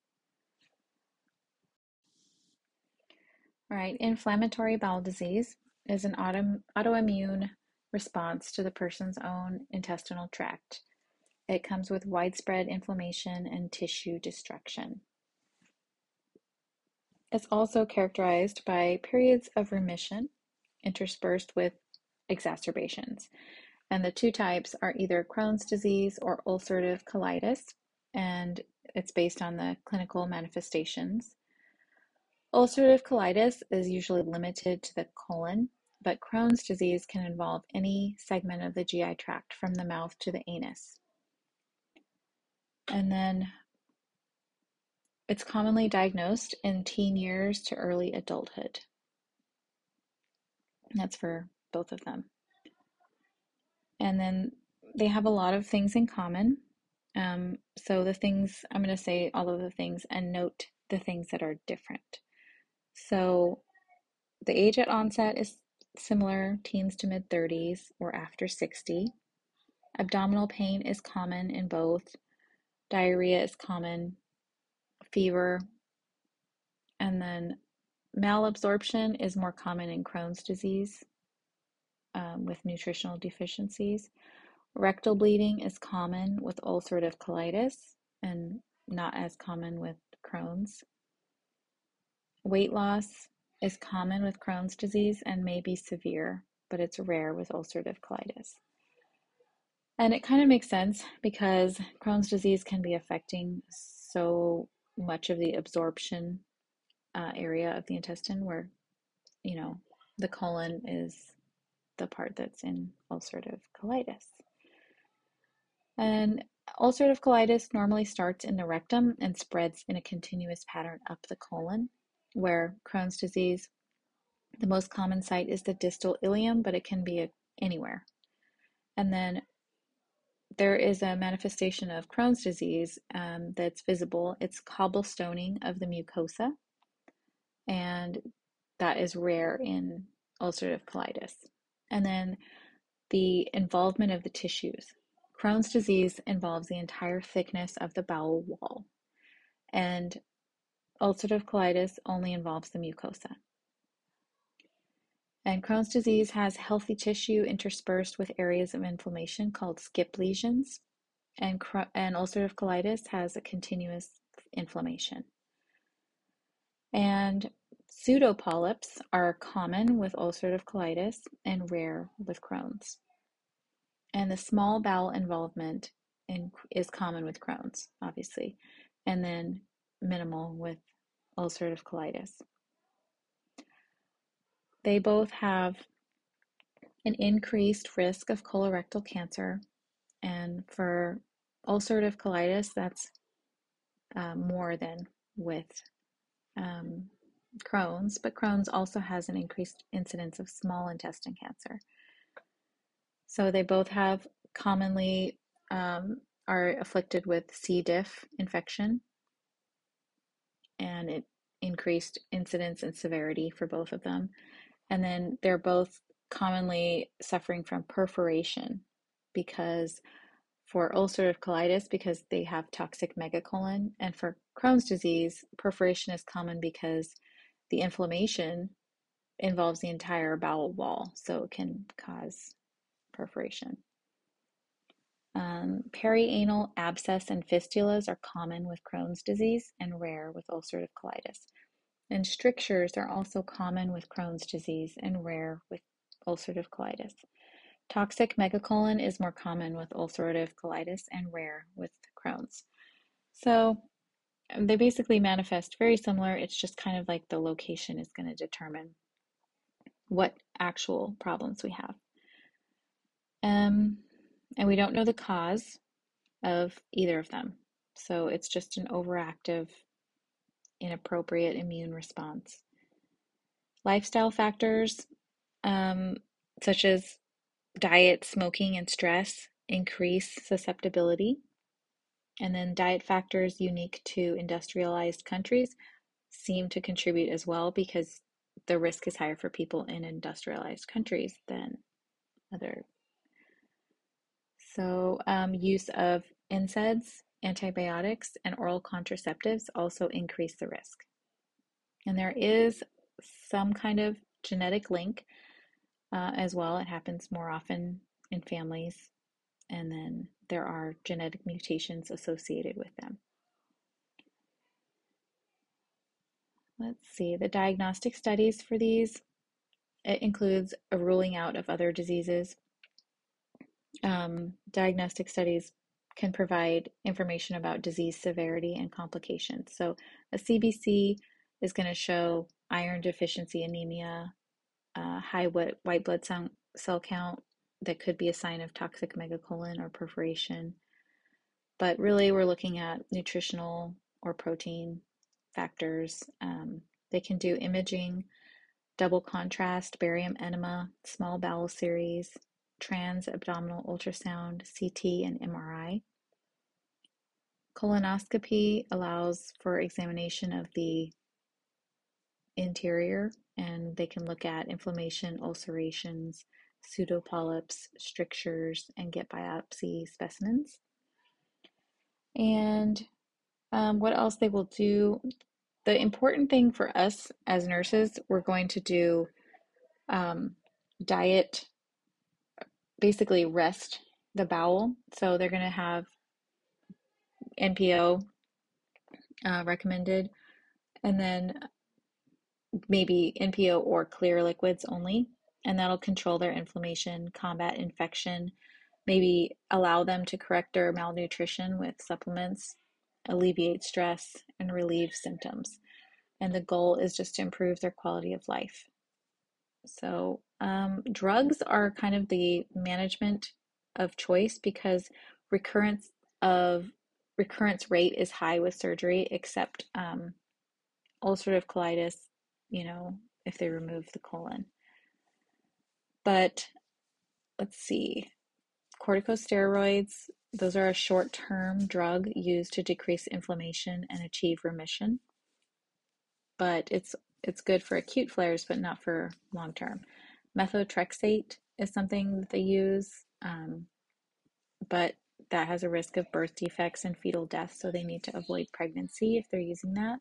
All right, inflammatory bowel disease is an auto, autoimmune response to the person's own intestinal tract. It comes with widespread inflammation and tissue destruction. It's also characterized by periods of remission interspersed with exacerbations. And the two types are either Crohn's disease or ulcerative colitis, and it's based on the clinical manifestations. Ulcerative colitis is usually limited to the colon, but Crohn's disease can involve any segment of the G I tract from the mouth to the anus. And then it's commonly diagnosed in teen years to early adulthood. That's for both of them. And then they have a lot of things in common. Um, so the things, I'm going to say all of the things and note the things that are different. So the age at onset is similar, teens to mid thirties or after sixty. Abdominal pain is common in both. Diarrhea is common, fever, and then malabsorption is more common in Crohn's disease um, with nutritional deficiencies. Rectal bleeding is common with ulcerative colitis and not as common with Crohn's. Weight loss is common with Crohn's disease and may be severe, but it's rare with ulcerative colitis. And it kind of makes sense because Crohn's disease can be affecting so much of the absorption uh, area of the intestine where, you know, the colon is the part that's in ulcerative colitis. And ulcerative colitis normally starts in the rectum and spreads in a continuous pattern up the colon, where Crohn's disease, the most common site is the distal ileum, but it can be anywhere. And then there is a manifestation of Crohn's disease um, that's visible. It's cobblestoning of the mucosa, and that is rare in ulcerative colitis. And then the involvement of the tissues. Crohn's disease involves the entire thickness of the bowel wall, and ulcerative colitis only involves the mucosa. And Crohn's disease has healthy tissue interspersed with areas of inflammation called skip lesions, and, and ulcerative colitis has a continuous inflammation. And pseudopolyps are common with ulcerative colitis and rare with Crohn's. And the small bowel involvement in, is common with Crohn's, obviously, and then minimal with ulcerative colitis. They both have an increased risk of colorectal cancer, and for ulcerative colitis, that's uh, more than with um, Crohn's, but Crohn's also has an increased incidence of small intestine cancer. So they both have commonly um, are afflicted with C. diff infection, and it increased incidence and severity for both of them. And then they're both commonly suffering from perforation because for ulcerative colitis, because they have toxic megacolon, and for Crohn's disease, perforation is common because the inflammation involves the entire bowel wall, so it can cause perforation. Um, perianal abscess and fistulas are common with Crohn's disease and rare with ulcerative colitis. And strictures are also common with Crohn's disease and rare with ulcerative colitis. Toxic megacolon is more common with ulcerative colitis and rare with Crohn's. So they basically manifest very similar. It's just kind of like the location is going to determine what actual problems we have. Um, and we don't know the cause of either of them. So it's just an overactive, inappropriate immune response. Lifestyle factors, um, such as diet, smoking, and stress, increase susceptibility. And then diet factors unique to industrialized countries seem to contribute as well because the risk is higher for people in industrialized countries than other. So, um, use of N SAIDs, antibiotics, and oral contraceptives also increase the risk. And there is some kind of genetic link uh, as well. It happens more often in families, and then there are genetic mutations associated with them. Let's see, the diagnostic studies for these, it includes a ruling out of other diseases. Um, diagnostic studies can provide information about disease severity and complications. So a C B C is going to show iron deficiency anemia, uh, high white blood cell count that could be a sign of toxic megacolon or perforation. But really, we're looking at nutritional or protein factors. Um, they can do imaging, double contrast, barium enema, small bowel series, trans-abdominal ultrasound, C T, and M R I. Colonoscopy allows for examination of the interior, and they can look at inflammation, ulcerations, pseudopolyps, strictures, and get biopsy specimens. And um, what else they will do? The important thing for us as nurses, we're going to do um, diet, basically rest the bowel. So they're going to have N P O uh, recommended, and then maybe N P O or clear liquids only, and that'll control their inflammation, combat infection, maybe allow them to correct their malnutrition with supplements, alleviate stress, and relieve symptoms. And the goal is just to improve their quality of life. So, um, drugs are kind of the management of choice because recurrence of recurrence rate is high with surgery, except um, ulcerative colitis, you know, if they remove the colon. But let's see, corticosteroids, those are a short-term drug used to decrease inflammation and achieve remission. But it's it's good for acute flares, but not for long-term. Methotrexate is something that they use, um, but that has a risk of birth defects and fetal death, so they need to avoid pregnancy if they're using that.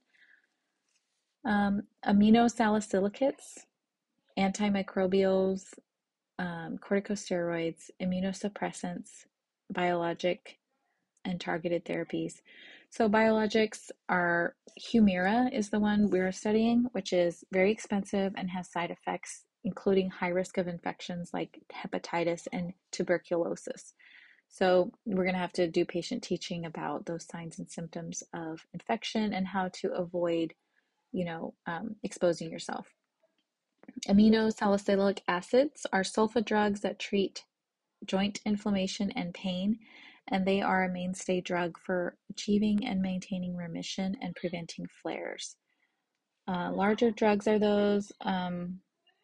Um, aminosalicylates, antimicrobials, um, corticosteroids, immunosuppressants, biologic, and targeted therapies. So biologics are, Humira is the one we're studying, which is very expensive and has side effects, including high risk of infections like hepatitis and tuberculosis. So we're going to have to do patient teaching about those signs and symptoms of infection and how to avoid, you know, um, exposing yourself. Aminosalicylic acids are sulfa drugs that treat joint inflammation and pain, and they are a mainstay drug for achieving and maintaining remission and preventing flares. Uh, larger drugs are those, um,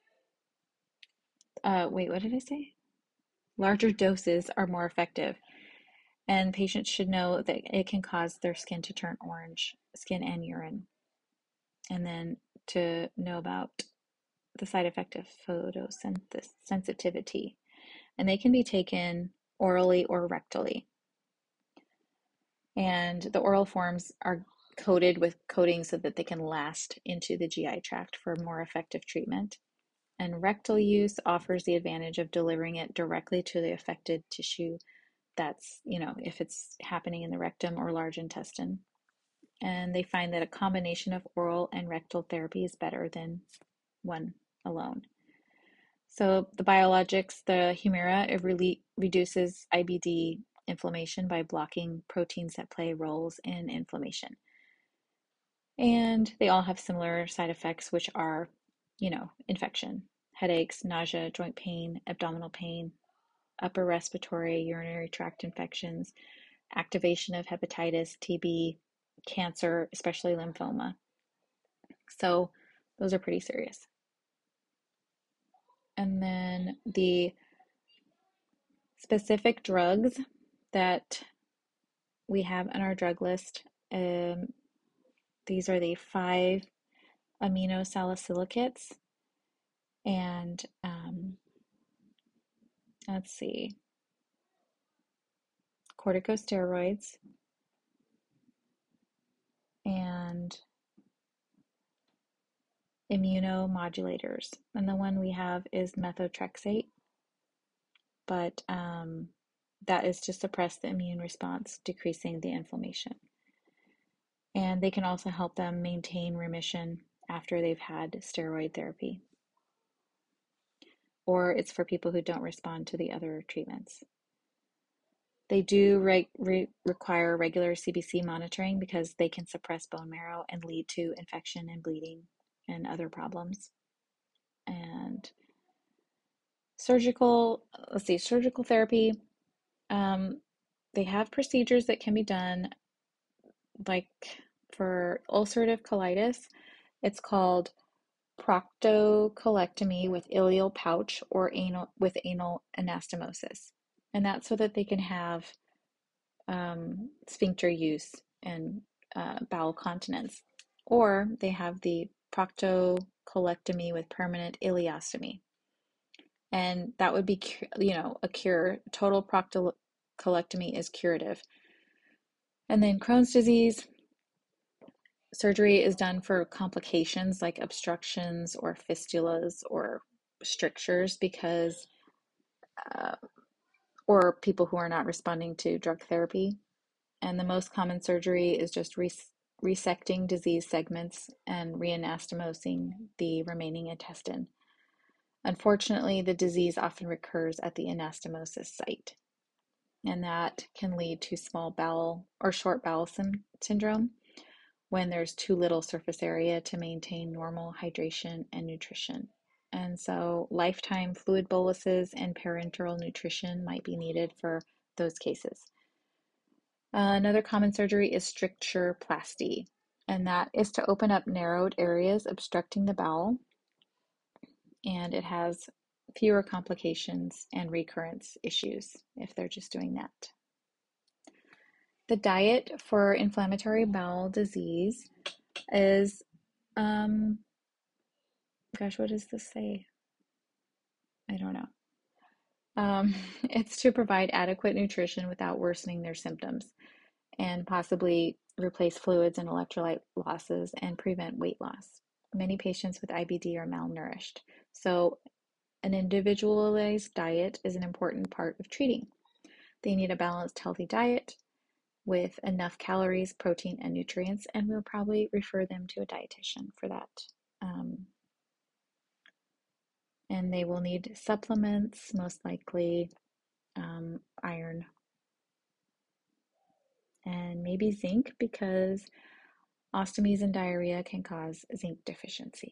uh, wait, what did I say? Larger doses are more effective, and patients should know that it can cause their skin to turn orange, skin and urine. And then to know about the side effect of photosensitivity. And they can be taken orally or rectally. And the oral forms are coated with coating so that they can last into the G I tract for more effective treatment. And rectal use offers the advantage of delivering it directly to the affected tissue. That's, you know, if it's happening in the rectum or large intestine. And they find that a combination of oral and rectal therapy is better than one alone. So the biologics, the Humira, it really reduces I B D inflammation by blocking proteins that play roles in inflammation. And they all have similar side effects, which are, you know, infection, headaches, nausea, joint pain, abdominal pain, upper respiratory, urinary tract infections, activation of hepatitis, T B, cancer, especially lymphoma. So those are pretty serious. And then the specific drugs that we have on our drug list, um, these are the five aminosalicylates, and um, let's see, corticosteroids, and immunomodulators. And the one we have is methotrexate, but um, that is to suppress the immune response, decreasing the inflammation. And they can also help them maintain remission after they've had steroid therapy. Or it's for people who don't respond to the other treatments. They do re- re- require regular C B C monitoring because they can suppress bone marrow and lead to infection and bleeding and other problems. And surgical, let's see, surgical therapy, um, they have procedures that can be done, like for ulcerative colitis, it's called proctocolectomy with ileal pouch or anal with anal anastomosis. And that's so that they can have um, sphincter use and uh, bowel continence. Or they have the proctocolectomy with permanent ileostomy. And that would be, you know, a cure. Total proctocolectomy is curative. And then Crohn's disease, surgery is done for complications like obstructions or fistulas or strictures because, uh, or people who are not responding to drug therapy. And the most common surgery is just res- resecting disease segments and reanastomosing the remaining intestine. Unfortunately, the disease often recurs at the anastomosis site, and that can lead to small bowel or short bowel sim- syndrome when there's too little surface area to maintain normal hydration and nutrition. And so, lifetime fluid boluses and parenteral nutrition might be needed for those cases. Uh, another common surgery is strictureplasty, and that is to open up narrowed areas obstructing the bowel, and it has fewer complications and recurrence issues if they're just doing that. The diet for inflammatory bowel disease is, um, gosh, what does this say? I don't know. Um, it's to provide adequate nutrition without worsening their symptoms and possibly replace fluids and electrolyte losses and prevent weight loss. Many patients with I B D are malnourished, so an individualized diet is an important part of treating. They need a balanced, healthy diet with enough calories, protein, and nutrients, and we'll probably refer them to a dietitian for that. Um, and they will need supplements, most likely um, iron and maybe zinc because ostomies and diarrhea can cause zinc deficiency.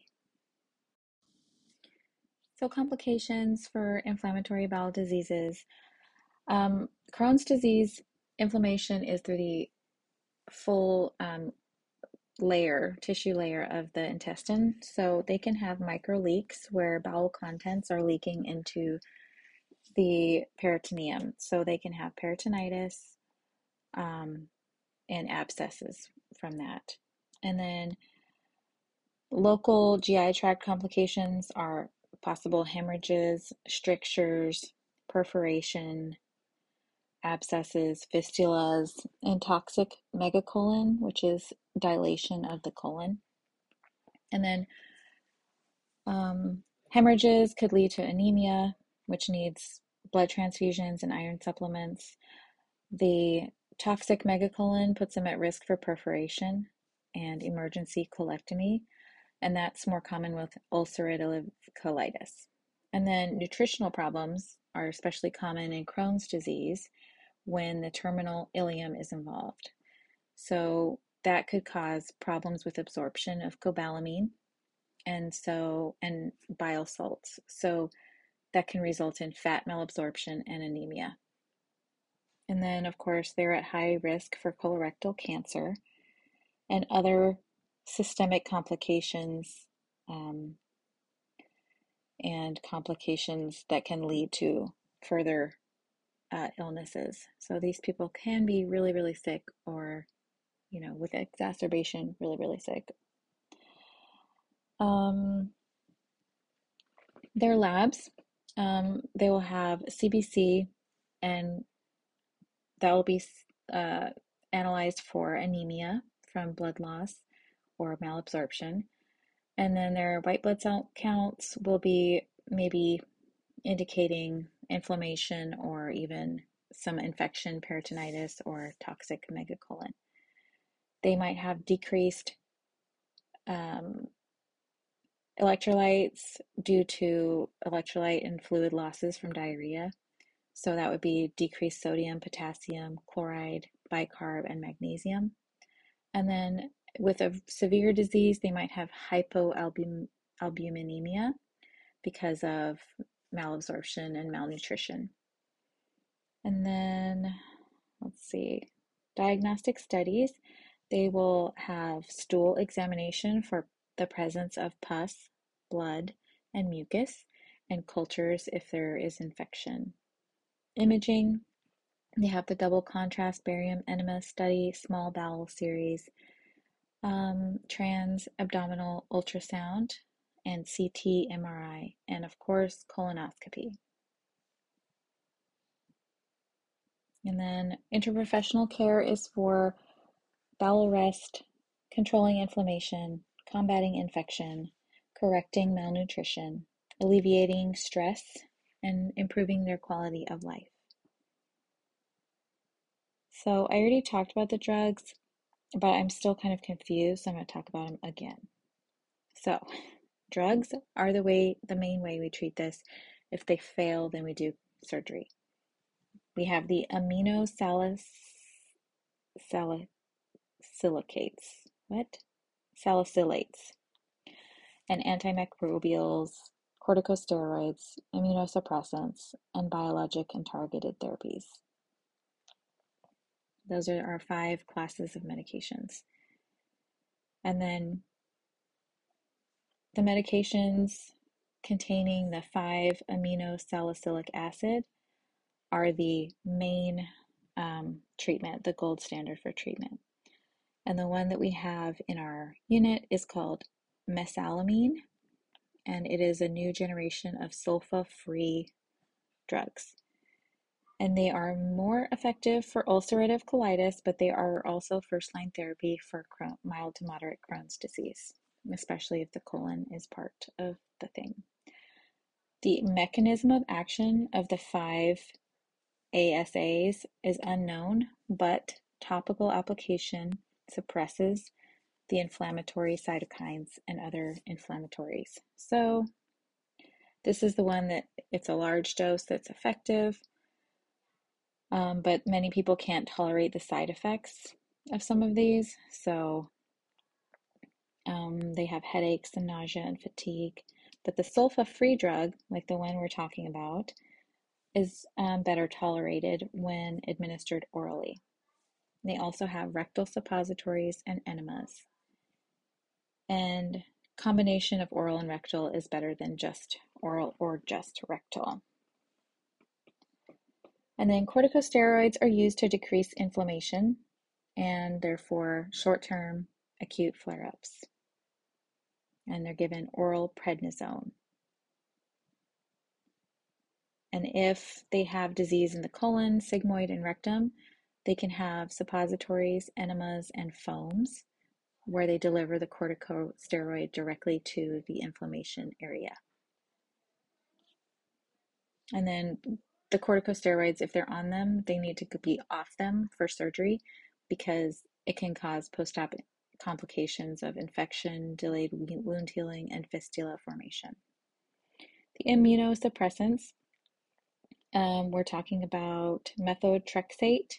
So, complications for inflammatory bowel diseases. Um, Crohn's disease inflammation is through the full um, layer, tissue layer of the intestine. So, they can have micro leaks where bowel contents are leaking into the peritoneum. So, they can have peritonitis um, and abscesses from that. And then local G I tract complications are possible hemorrhages, strictures, perforation, abscesses, fistulas, and toxic megacolon, which is dilation of the colon. And then um, hemorrhages could lead to anemia, which needs blood transfusions and iron supplements. The toxic megacolon puts them at risk for perforation and emergency colectomy, and that's more common with ulcerative colitis. And then nutritional problems are especially common in Crohn's disease when the terminal ileum is involved. So that could cause problems with absorption of cobalamin and so and bile salts. So that can result in fat malabsorption and anemia. And then, of course, they're at high risk for colorectal cancer and other systemic complications um, and complications that can lead to further uh, illnesses. So these people can be really, really sick, or, you know, with exacerbation, really, really sick. Um, their labs, um, they will have C B C, and that will be uh, analyzed for anemia from blood loss or malabsorption. And then their white blood cell counts will be maybe indicating inflammation or even some infection, peritonitis, or toxic megacolon. They might have decreased um, electrolytes due to electrolyte and fluid losses from diarrhea. So that would be decreased sodium, potassium, chloride, bicarb, and magnesium. And then with a severe disease, they might have hypoalbuminemia because of malabsorption and malnutrition. And then, let's see, diagnostic studies, they will have stool examination for the presence of pus, blood, and mucus, and cultures if there is infection. Imaging, they have the double contrast barium enema study, small bowel series, um, trans abdominal ultrasound, and C T, M R I, and of course, colonoscopy. And then interprofessional care is for bowel rest, controlling inflammation, combating infection, correcting malnutrition, alleviating stress, and improving their quality of life. So I already talked about the drugs, but I'm still kind of confused, so I'm going to talk about them again. So drugs are the way, the main way we treat this. If they fail, then we do surgery. We have the aminosalicylates. Silicates. What? Salicylates. And antimicrobials, corticosteroids, immunosuppressants, and biologic and targeted therapies. Those are our five classes of medications. And then the medications containing the five amino salicylic acid are the main um, treatment, the gold standard for treatment. And the one that we have in our unit is called mesalamine, and it is a new generation of sulfa-free drugs. And they are more effective for ulcerative colitis, but they are also first-line therapy for mild to moderate Crohn's disease, especially if the colon is part of the thing. The mechanism of action of the five A S As is unknown, but topical application suppresses the inflammatory cytokines and other inflammatories. So this is the one that it's a large dose that's effective, um, but many people can't tolerate the side effects of some of these. So um, they have headaches and nausea and fatigue. But the sulfa-free drug, like the one we're talking about, is um, better tolerated when administered orally. They also have rectal suppositories and enemas. And combination of oral and rectal is better than just oral or just rectal. And then corticosteroids are used to decrease inflammation and therefore short-term acute flare-ups. And they're given oral prednisone. And if they have disease in the colon, sigmoid, and rectum, they can have suppositories, enemas, and foams where they deliver the corticosteroid directly to the inflammation area. And then the corticosteroids, if they're on them, they need to be off them for surgery because it can cause post-op complications of infection, delayed wound healing, and fistula formation. The immunosuppressants, um, we're talking about methotrexate.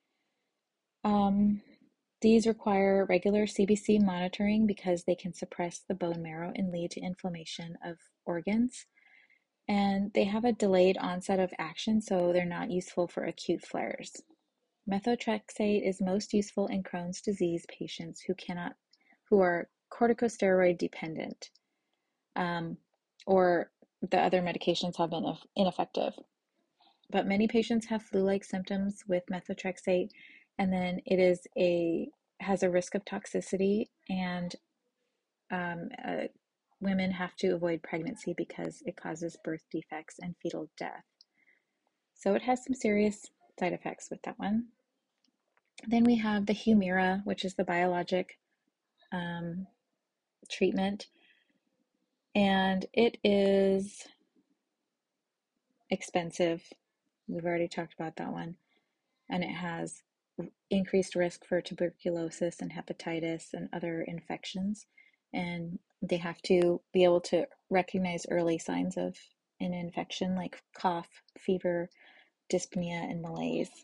Um, these require regular C B C monitoring because they can suppress the bone marrow and lead to inflammation of organs. And they have a delayed onset of action, so they're not useful for acute flares. Methotrexate is most useful in Crohn's disease patients who cannot, who are corticosteroid dependent, um, or the other medications have been ineffective. But many patients have flu-like symptoms with methotrexate, and then it is a has a risk of toxicity, and um, uh, women have to avoid pregnancy because it causes birth defects and fetal death. So it has some serious side effects with that one. Then we have the Humira, which is the biologic um, treatment, and it is expensive. We've already talked about that one, and it has increased risk for tuberculosis and hepatitis and other infections. And they have to be able to recognize early signs of an infection like cough, fever, dyspnea, and malaise.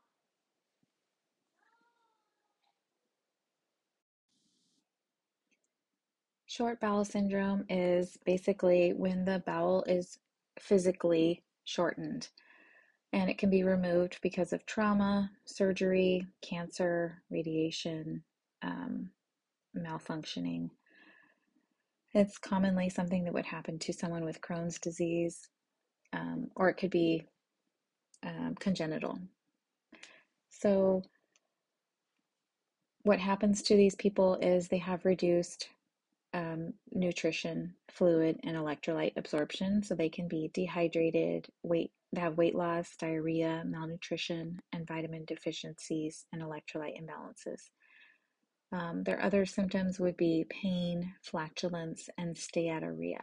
Short bowel syndrome is basically when the bowel is physically shortened, and it can be removed because of trauma, surgery, cancer, radiation, um, malfunctioning. It's commonly something that would happen to someone with Crohn's disease, um, or it could be um, congenital. So, what happens to these people is they have reduced um, nutrition, fluid, and electrolyte absorption. So, they can be dehydrated, weight, have weight loss, diarrhea, malnutrition, and vitamin deficiencies and electrolyte imbalances. Um, their other symptoms would be pain, flatulence, and steatorrhea.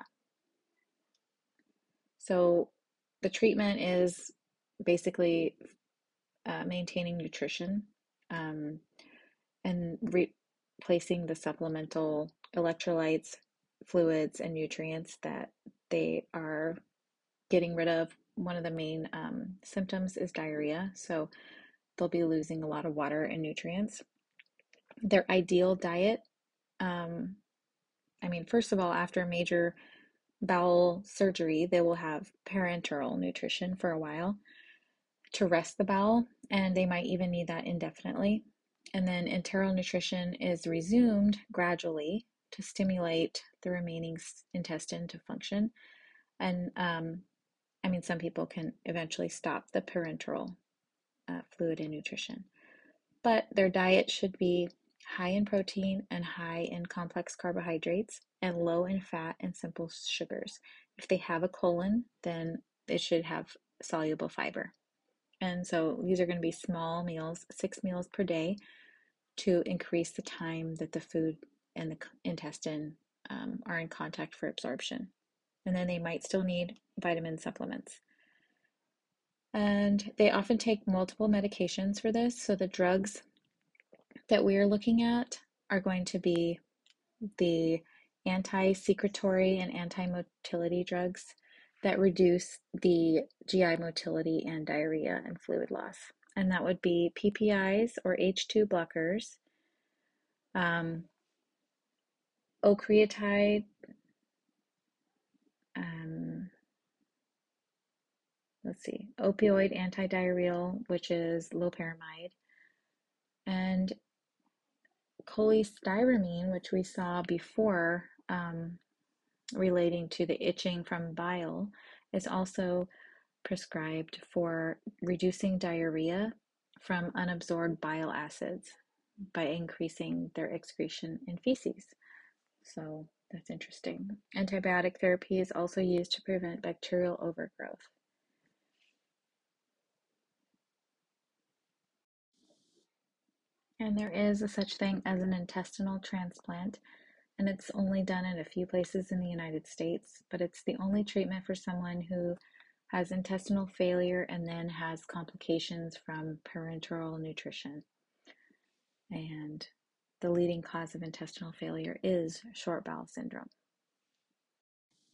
So the treatment is basically uh, maintaining nutrition um, and replacing the supplemental electrolytes, fluids, and nutrients that they are getting rid of. One of the main um, symptoms is diarrhea, so they'll be losing a lot of water and nutrients. Their ideal diet, um, I mean, first of all, after major bowel surgery, they will have parenteral nutrition for a while to rest the bowel, and they might even need that indefinitely. And then enteral nutrition is resumed gradually to stimulate the remaining intestine to function. And um, I mean, some people can eventually stop the parenteral uh, fluid and nutrition, but their diet should be high in protein and high in complex carbohydrates and low in fat and simple sugars. If they have a colon, then it should have soluble fiber. And so these are going to be small meals, six meals per day, to increase the time that the food and the intestine um, are in contact for absorption. And then they might still need vitamin supplements. And they often take multiple medications for this. So the drugs that we are looking at are going to be the anti-secretory and anti-motility drugs that reduce the G I motility and diarrhea and fluid loss. And that would be P P Is or H two blockers, um, octreotide, um, let's see, opioid antidiarrheal, which is loperamide, and cholestyramine, which we saw before, um, relating to the itching from bile, is also prescribed for reducing diarrhea from unabsorbed bile acids by increasing their excretion in feces. So that's interesting. Antibiotic therapy is also used to prevent bacterial overgrowth. And there is a such thing as an intestinal transplant, and it's only done in a few places in the United States, but it's the only treatment for someone who has intestinal failure and then has complications from parenteral nutrition. And the leading cause of intestinal failure is short bowel syndrome.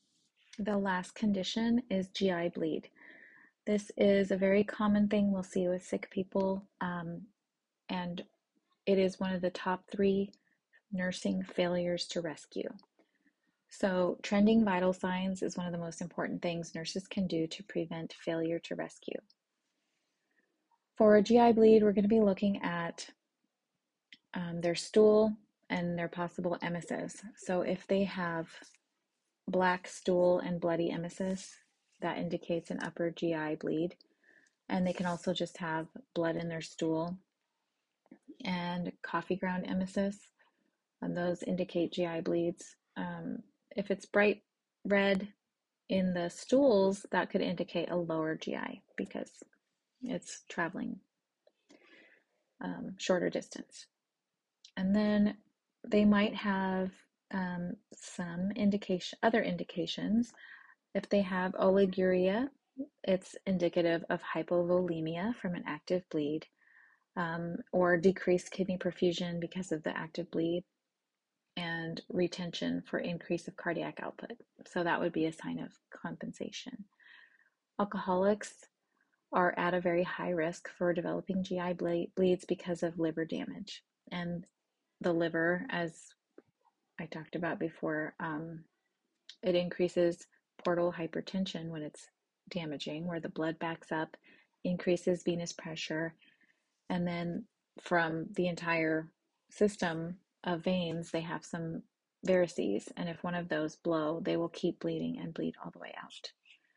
The last condition is G I bleed. This is a very common thing we'll see with sick people, um, and it is one of the top three nursing failures to rescue. So, trending vital signs is one of the most important things nurses can do to prevent failure to rescue. For a G I bleed, we're going to be looking at um, their stool and their possible emesis. So, if they have black stool and bloody emesis, that indicates an upper G I bleed. And they can also just have blood in their stool and coffee ground emesis, and those indicate G I bleeds. Um, if it's bright red in the stools, that could indicate a lower G I because it's traveling um, shorter distance. And then they might have um, some indication, other indications. If they have oliguria, it's indicative of hypovolemia from an active bleed, um, or decreased kidney perfusion because of the active bleed, and retention for increase of cardiac output. So that would be a sign of compensation. Alcoholics are at a very high risk for developing G I bleeds because of liver damage. And the liver, as I talked about before, um, it increases portal hypertension when it's damaging, where the blood backs up, increases venous pressure, and then from the entire system of veins, they have some varices, and if one of those blow, they will keep bleeding and bleed all the way out.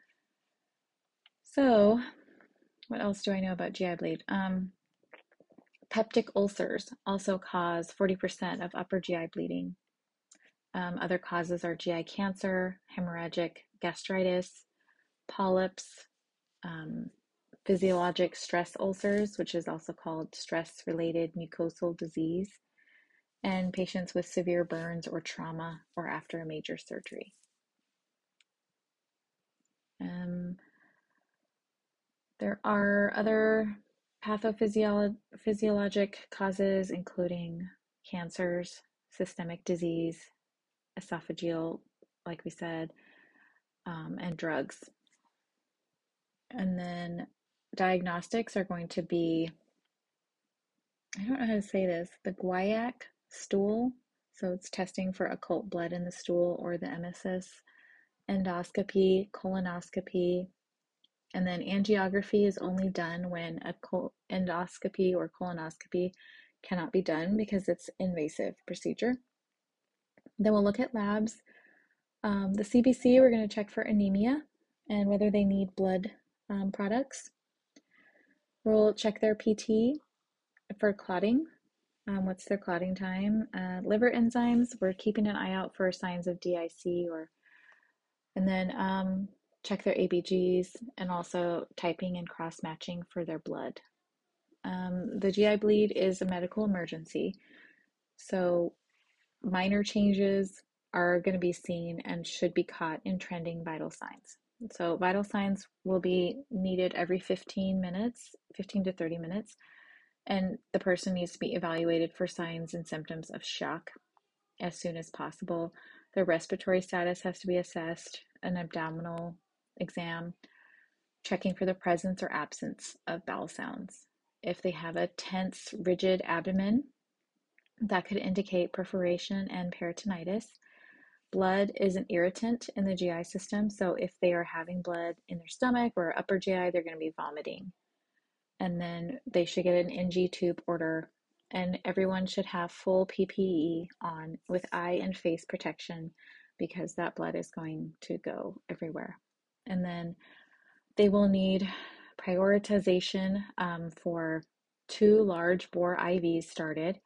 So, what else do I know about G I bleed? Um, peptic ulcers also cause forty percent of upper G I bleeding. Um, other causes are G I cancer, hemorrhagic gastritis, polyps, um, physiologic stress ulcers, which is also called stress-related mucosal disease, and patients with severe burns or trauma or after a major surgery. Um, there are other pathophysiologic causes, including cancers, systemic disease, esophageal, like we said, um, and drugs. And then diagnostics are going to be, I don't know how to say this, the guaiac stool. So it's testing for occult blood in the stool or the emesis, endoscopy, colonoscopy, and then angiography is only done when a col- endoscopy or colonoscopy cannot be done because it's invasive procedure. Then we'll look at labs. Um, the C B C, we're going to check for anemia and whether they need blood um, products. We'll check their P T for clotting. Um, what's their clotting time? Uh, liver enzymes, we're keeping an eye out for signs of D I C, or and then um, check their A B Gs, and also typing and cross-matching for their blood. Um, the G I bleed is a medical emergency, so minor changes are going to be seen and should be caught in trending vital signs. So vital signs will be needed every fifteen minutes, fifteen to thirty minutes, and the person needs to be evaluated for signs and symptoms of shock as soon as possible. Their respiratory status has to be assessed, an abdominal exam, checking for the presence or absence of bowel sounds. If they have a tense, rigid abdomen, that could indicate perforation and peritonitis. Blood is an irritant in the G I system, so if they are having blood in their stomach or upper G I, they're going to be vomiting. And then they should get an N G tube order, and everyone should have full P P E on with eye and face protection because that blood is going to go everywhere. And then they will need prioritization um, for two large bore I Vs started,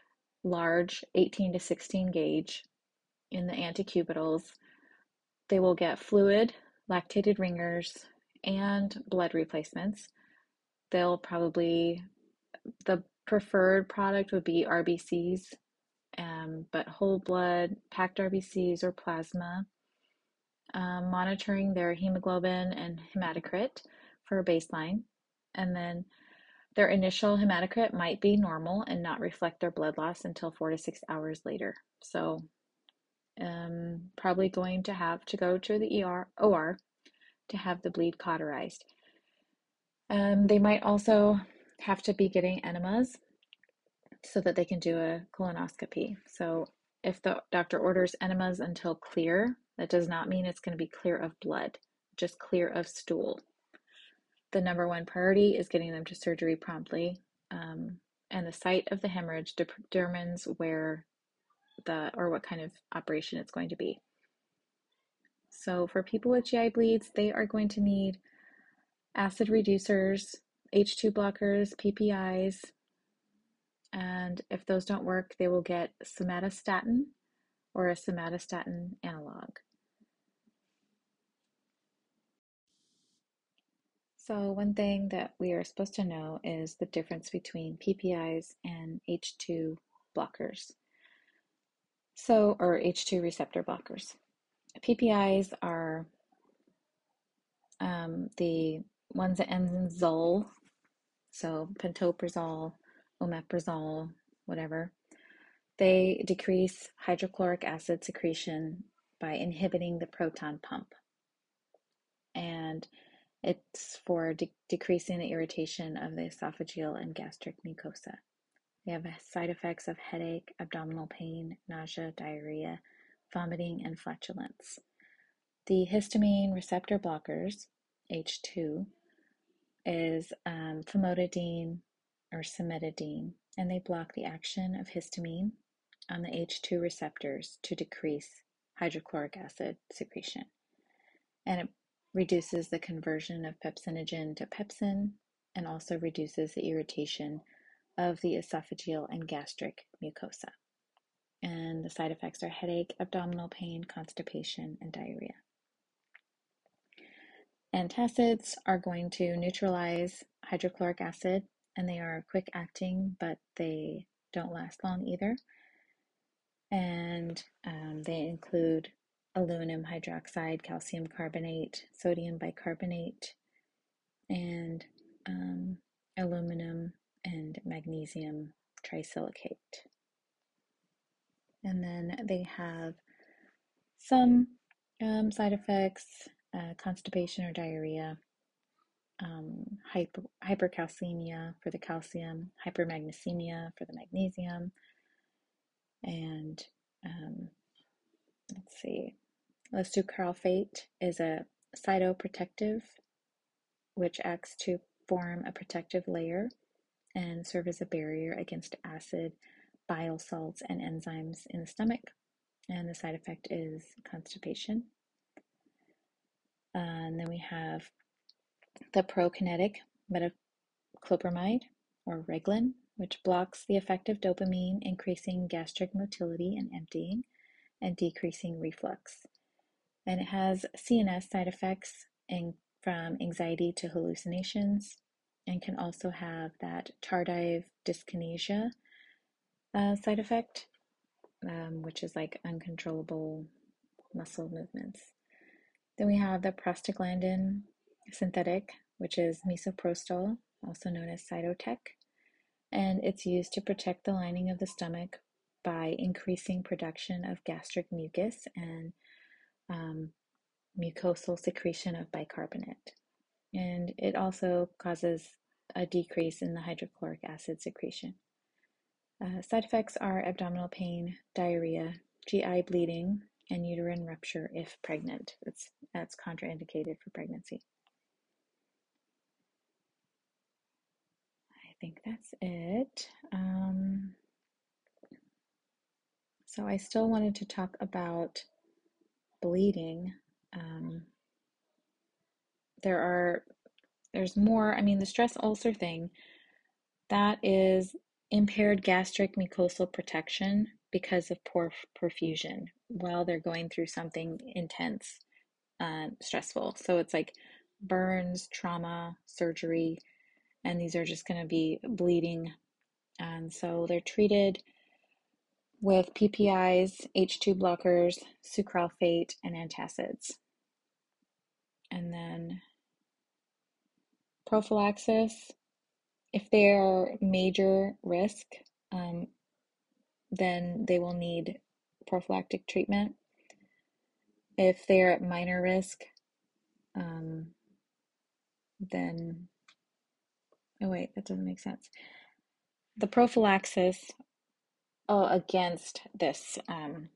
large eighteen to sixteen gauge in the anticubitals. They will get fluid, lactated ringers, and blood replacements. They'll probably, the preferred product would be R B Cs, um, but whole blood, packed R B Cs, or plasma. Um, monitoring their hemoglobin and hematocrit for a baseline. And then their initial hematocrit might be normal and not reflect their blood loss until four to six hours later. So um, probably going to have to go to the E R, O R to have the bleed cauterized. Um, they might also have to be getting enemas so that they can do a colonoscopy. So if the doctor orders enemas until clear, that does not mean it's going to be clear of blood, just clear of stool. The number one priority is getting them to surgery promptly, um, and the site of the hemorrhage determines where the or what kind of operation it's going to be. So for people with G I bleeds, they are going to need acid reducers, H two blockers, P P Is, and if those don't work, they will get somatostatin or a somatostatin analog. So one thing that we are supposed to know is the difference between P P Is and H two blockers. So, or H two receptor blockers. P P Is are um, the ones that end in zol, so pantoprazole, omeprazole, whatever. They decrease hydrochloric acid secretion by inhibiting the proton pump. And it's for de- decreasing the irritation of the esophageal and gastric mucosa. They have side effects of headache, abdominal pain, nausea, diarrhea, vomiting, and flatulence. The histamine receptor blockers, H two, is um, famotidine or cimetidine, and they block the action of histamine on the H two receptors to decrease hydrochloric acid secretion. And it reduces the conversion of pepsinogen to pepsin and also reduces the irritation of the esophageal and gastric mucosa. And the side effects are headache, abdominal pain, constipation, and diarrhea. Antacids are going to neutralize hydrochloric acid, and they are quick acting, but they don't last long either. And um, they include aluminum hydroxide, calcium carbonate, sodium bicarbonate, and um, aluminum and magnesium trisilicate. And then they have some um, side effects, uh, constipation or diarrhea, um, hyper, hypercalcemia for the calcium, hypermagnesemia for the magnesium, and um, let's see, sucralfate is a cytoprotective which acts to form a protective layer and serve as a barrier against acid, bile salts, and enzymes in the stomach. And the side effect is constipation. Uh, and then we have the prokinetic metoclopramide, or Reglan, which blocks the effect of dopamine, increasing gastric motility and emptying, and decreasing reflux. And it has C N S side effects in, from anxiety to hallucinations, and can also have that tardive dyskinesia uh, side effect, um, which is like uncontrollable muscle movements. Then we have the prostaglandin synthetic, which is misoprostol, also known as Cytotec, and it's used to protect the lining of the stomach by increasing production of gastric mucus and um, mucosal secretion of bicarbonate. And it also causes a decrease in the hydrochloric acid secretion. Uh, side effects are abdominal pain, diarrhea, G I bleeding, and uterine rupture if pregnant. It's, that's contraindicated for pregnancy. I think that's it. Um, so I still wanted to talk about bleeding. Um, there are, there's more, I mean, the stress ulcer thing, that is impaired gastric mucosal protection because of poor perfusion while they're going through something intense, uh, stressful. So it's like burns, trauma, surgery, and these are just going to be bleeding. And so they're treated with P P Is, H two blockers, sucralfate, and antacids. And then prophylaxis, if they are major risk, um, then they will need prophylactic treatment. If they're at minor risk, um, then, oh wait, that doesn't make sense. The prophylaxis oh, against this um,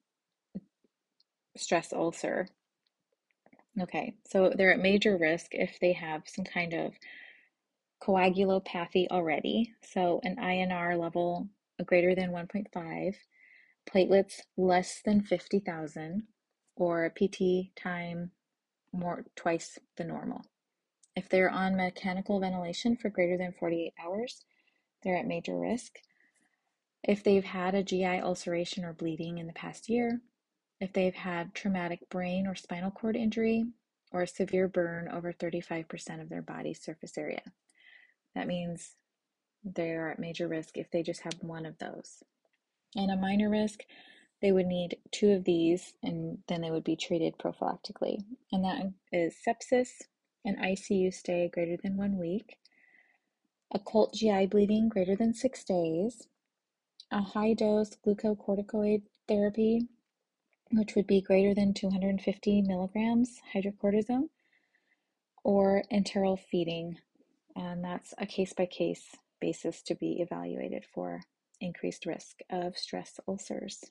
stress ulcer. Okay, so they're at major risk if they have some kind of coagulopathy already, so an I N R level greater than one point five, platelets less than fifty thousand, or P T time more twice the normal. If they're on mechanical ventilation for greater than forty-eight hours, they're at major risk. If they've had a G I ulceration or bleeding in the past year, if they've had traumatic brain or spinal cord injury, or a severe burn over thirty-five percent of their body's surface area. That means they're at major risk if they just have one of those. And a minor risk, they would need two of these, and then they would be treated prophylactically. And that is sepsis, an I C U stay greater than one week, occult G I bleeding greater than six days, a high-dose glucocorticoid therapy, which would be greater than two hundred fifty milligrams hydrocortisone, or enteral feeding, and that's a case-by-case basis to be evaluated for increased risk of stress ulcers.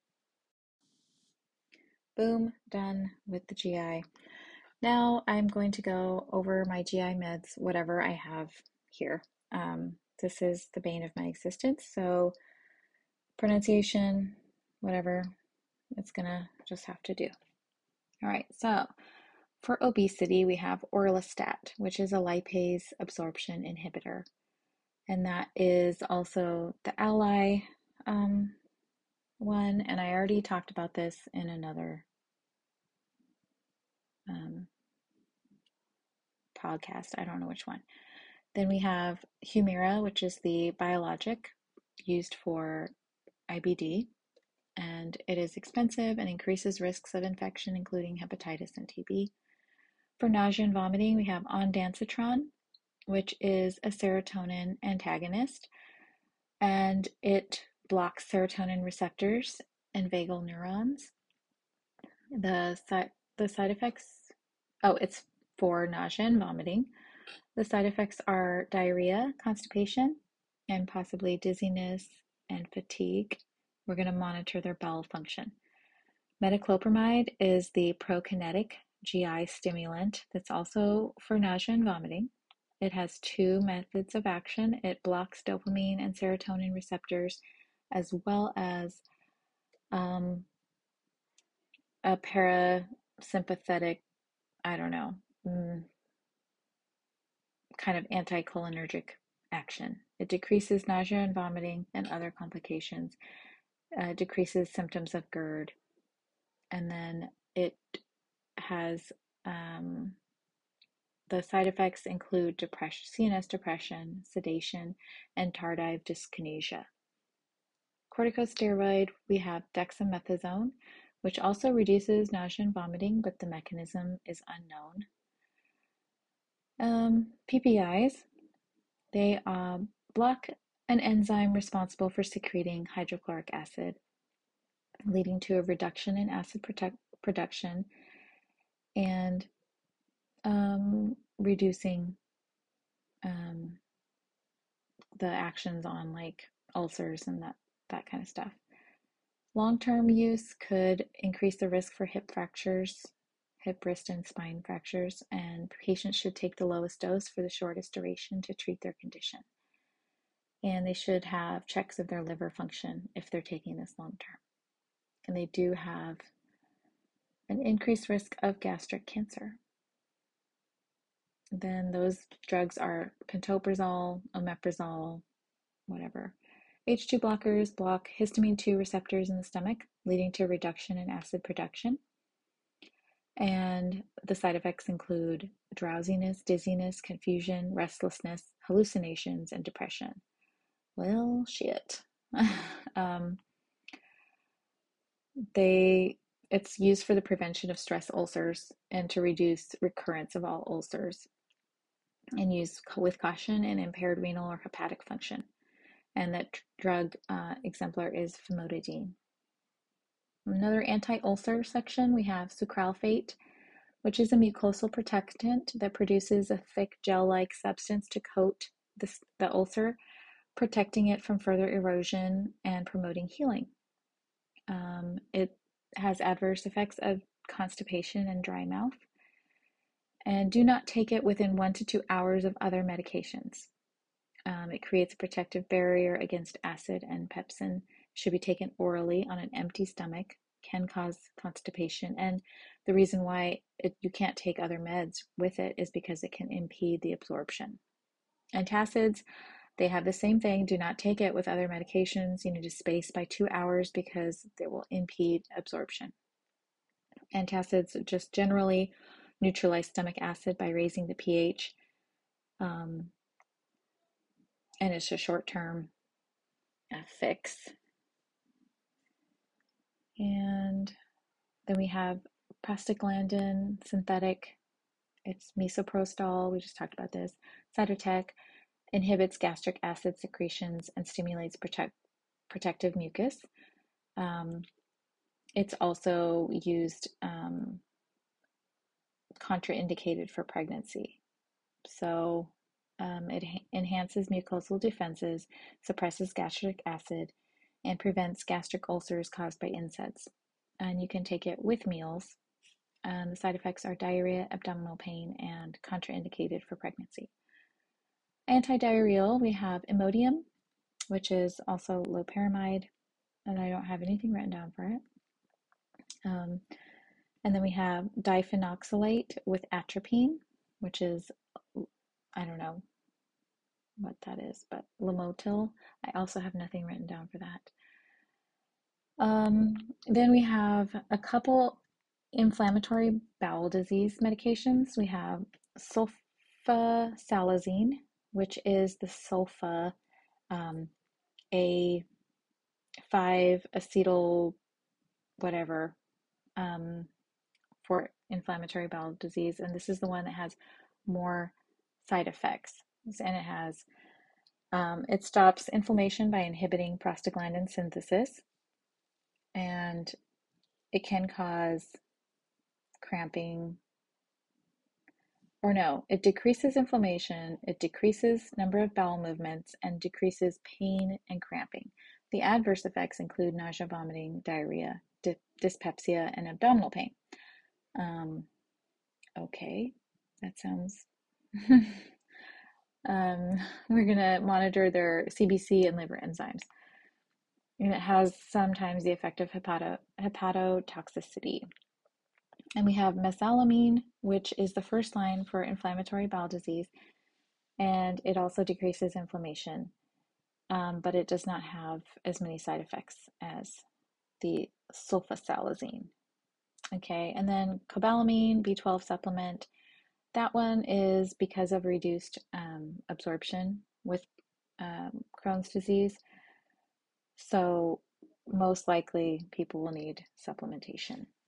Boom, done with the G I. Now I'm going to go over my G I meds, whatever I have here. Um, this is the bane of my existence, so pronunciation, whatever, it's gonna just have to do. All right, so for obesity, we have orlistat, which is a lipase absorption inhibitor. And that is also the ally um, one. And I already talked about this in another um, podcast. I don't know which one. Then we have Humira, which is the biologic used for I B D. And it is expensive and increases risks of infection, including hepatitis and T B. For nausea and vomiting, we have ondansetron, which is a serotonin antagonist, and it blocks serotonin receptors and vagal neurons. The side the side effects, oh, it's for nausea and vomiting. The side effects are diarrhea, constipation, and possibly dizziness and fatigue. We're going to monitor their bowel function. Metoclopramide is the prokinetic G I stimulant that's also for nausea and vomiting. It has two methods of action. It blocks dopamine and serotonin receptors, as well as um, a parasympathetic, I don't know, mm, kind of anticholinergic action. It decreases nausea and vomiting and other complications, uh, decreases symptoms of GERD, and then it has um, the side effects include depression, C N S depression, sedation, and tardive dyskinesia. Corticosteroid, we have dexamethasone, which also reduces nausea and vomiting, but the mechanism is unknown. Um, P P Is, they uh, block an enzyme responsible for secreting hydrochloric acid, leading to a reduction in acid produ- production and um, reducing um, the actions on like ulcers and that, that kind of stuff. Long-term use could increase the risk for hip fractures, hip, wrist, and spine fractures, and patients should take the lowest dose for the shortest duration to treat their condition. And they should have checks of their liver function if they're taking this long-term. And they do have an increased risk of gastric cancer. Then those drugs are pantoprazole, omeprazole, whatever. H two blockers block histamine two receptors in the stomach, leading to a reduction in acid production. And the side effects include drowsiness, dizziness, confusion, restlessness, hallucinations, and depression. Well, shit. um, they it's used for the prevention of stress ulcers and to reduce recurrence of all ulcers, and used with caution in impaired renal or hepatic function. And that drug uh, exemplar is famotidine. Another anti-ulcer section, we have sucralfate, which is a mucosal protectant that produces a thick gel-like substance to coat the, the ulcer, protecting it from further erosion and promoting healing. Um, it has adverse effects of constipation and dry mouth. And do not take it within one to two hours of other medications. Um, it creates a protective barrier against acid, and pepsin should be taken orally on an empty stomach, can cause constipation. And the reason why it, you can't take other meds with it is because it can impede the absorption. Antacids, they have the same thing. Do not take it with other medications. You need to space by two hours because they will impede absorption. Antacids just generally neutralize stomach acid by raising the pH. Um, and it's a short-term uh, fix. And then we have prostaglandin synthetic. It's misoprostol. We just talked about this. Cytotec inhibits gastric acid secretions and stimulates protect, protective mucus. Um, it's also used um, contraindicated for pregnancy. So um, it enhances mucosal defenses, suppresses gastric acid, and prevents gastric ulcers caused by insects. And you can take it with meals. And the side effects are diarrhea, abdominal pain, and contraindicated for pregnancy. Antidiarrheal, we have Imodium, which is also loperamide, and I don't have anything written down for it. Um, and then we have diphenoxylate with atropine, which is, I don't know what that is, but Lamotil. I also have nothing written down for that. Um, then we have a couple inflammatory bowel disease medications. We have sulfasalazine, which is the sulfa um, A five acetyl whatever um, for inflammatory bowel disease. And this is the one that has more side effects. And it has, um, it stops inflammation by inhibiting prostaglandin synthesis. And it can cause cramping, or no, it decreases inflammation, it decreases number of bowel movements, and decreases pain and cramping. The adverse effects include nausea, vomiting, diarrhea, dy- dyspepsia, and abdominal pain. Um, okay, that sounds. um, we're going to monitor their C B C and liver enzymes. And it has sometimes the effect of hepato- hepatotoxicity. And we have mesalamine, which is the first line for inflammatory bowel disease, and it also decreases inflammation, um, but it does not have as many side effects as the sulfasalazine. Okay, and then cobalamin, B twelve supplement. That one is because of reduced um, absorption with um, Crohn's disease. So most likely people will need supplementation.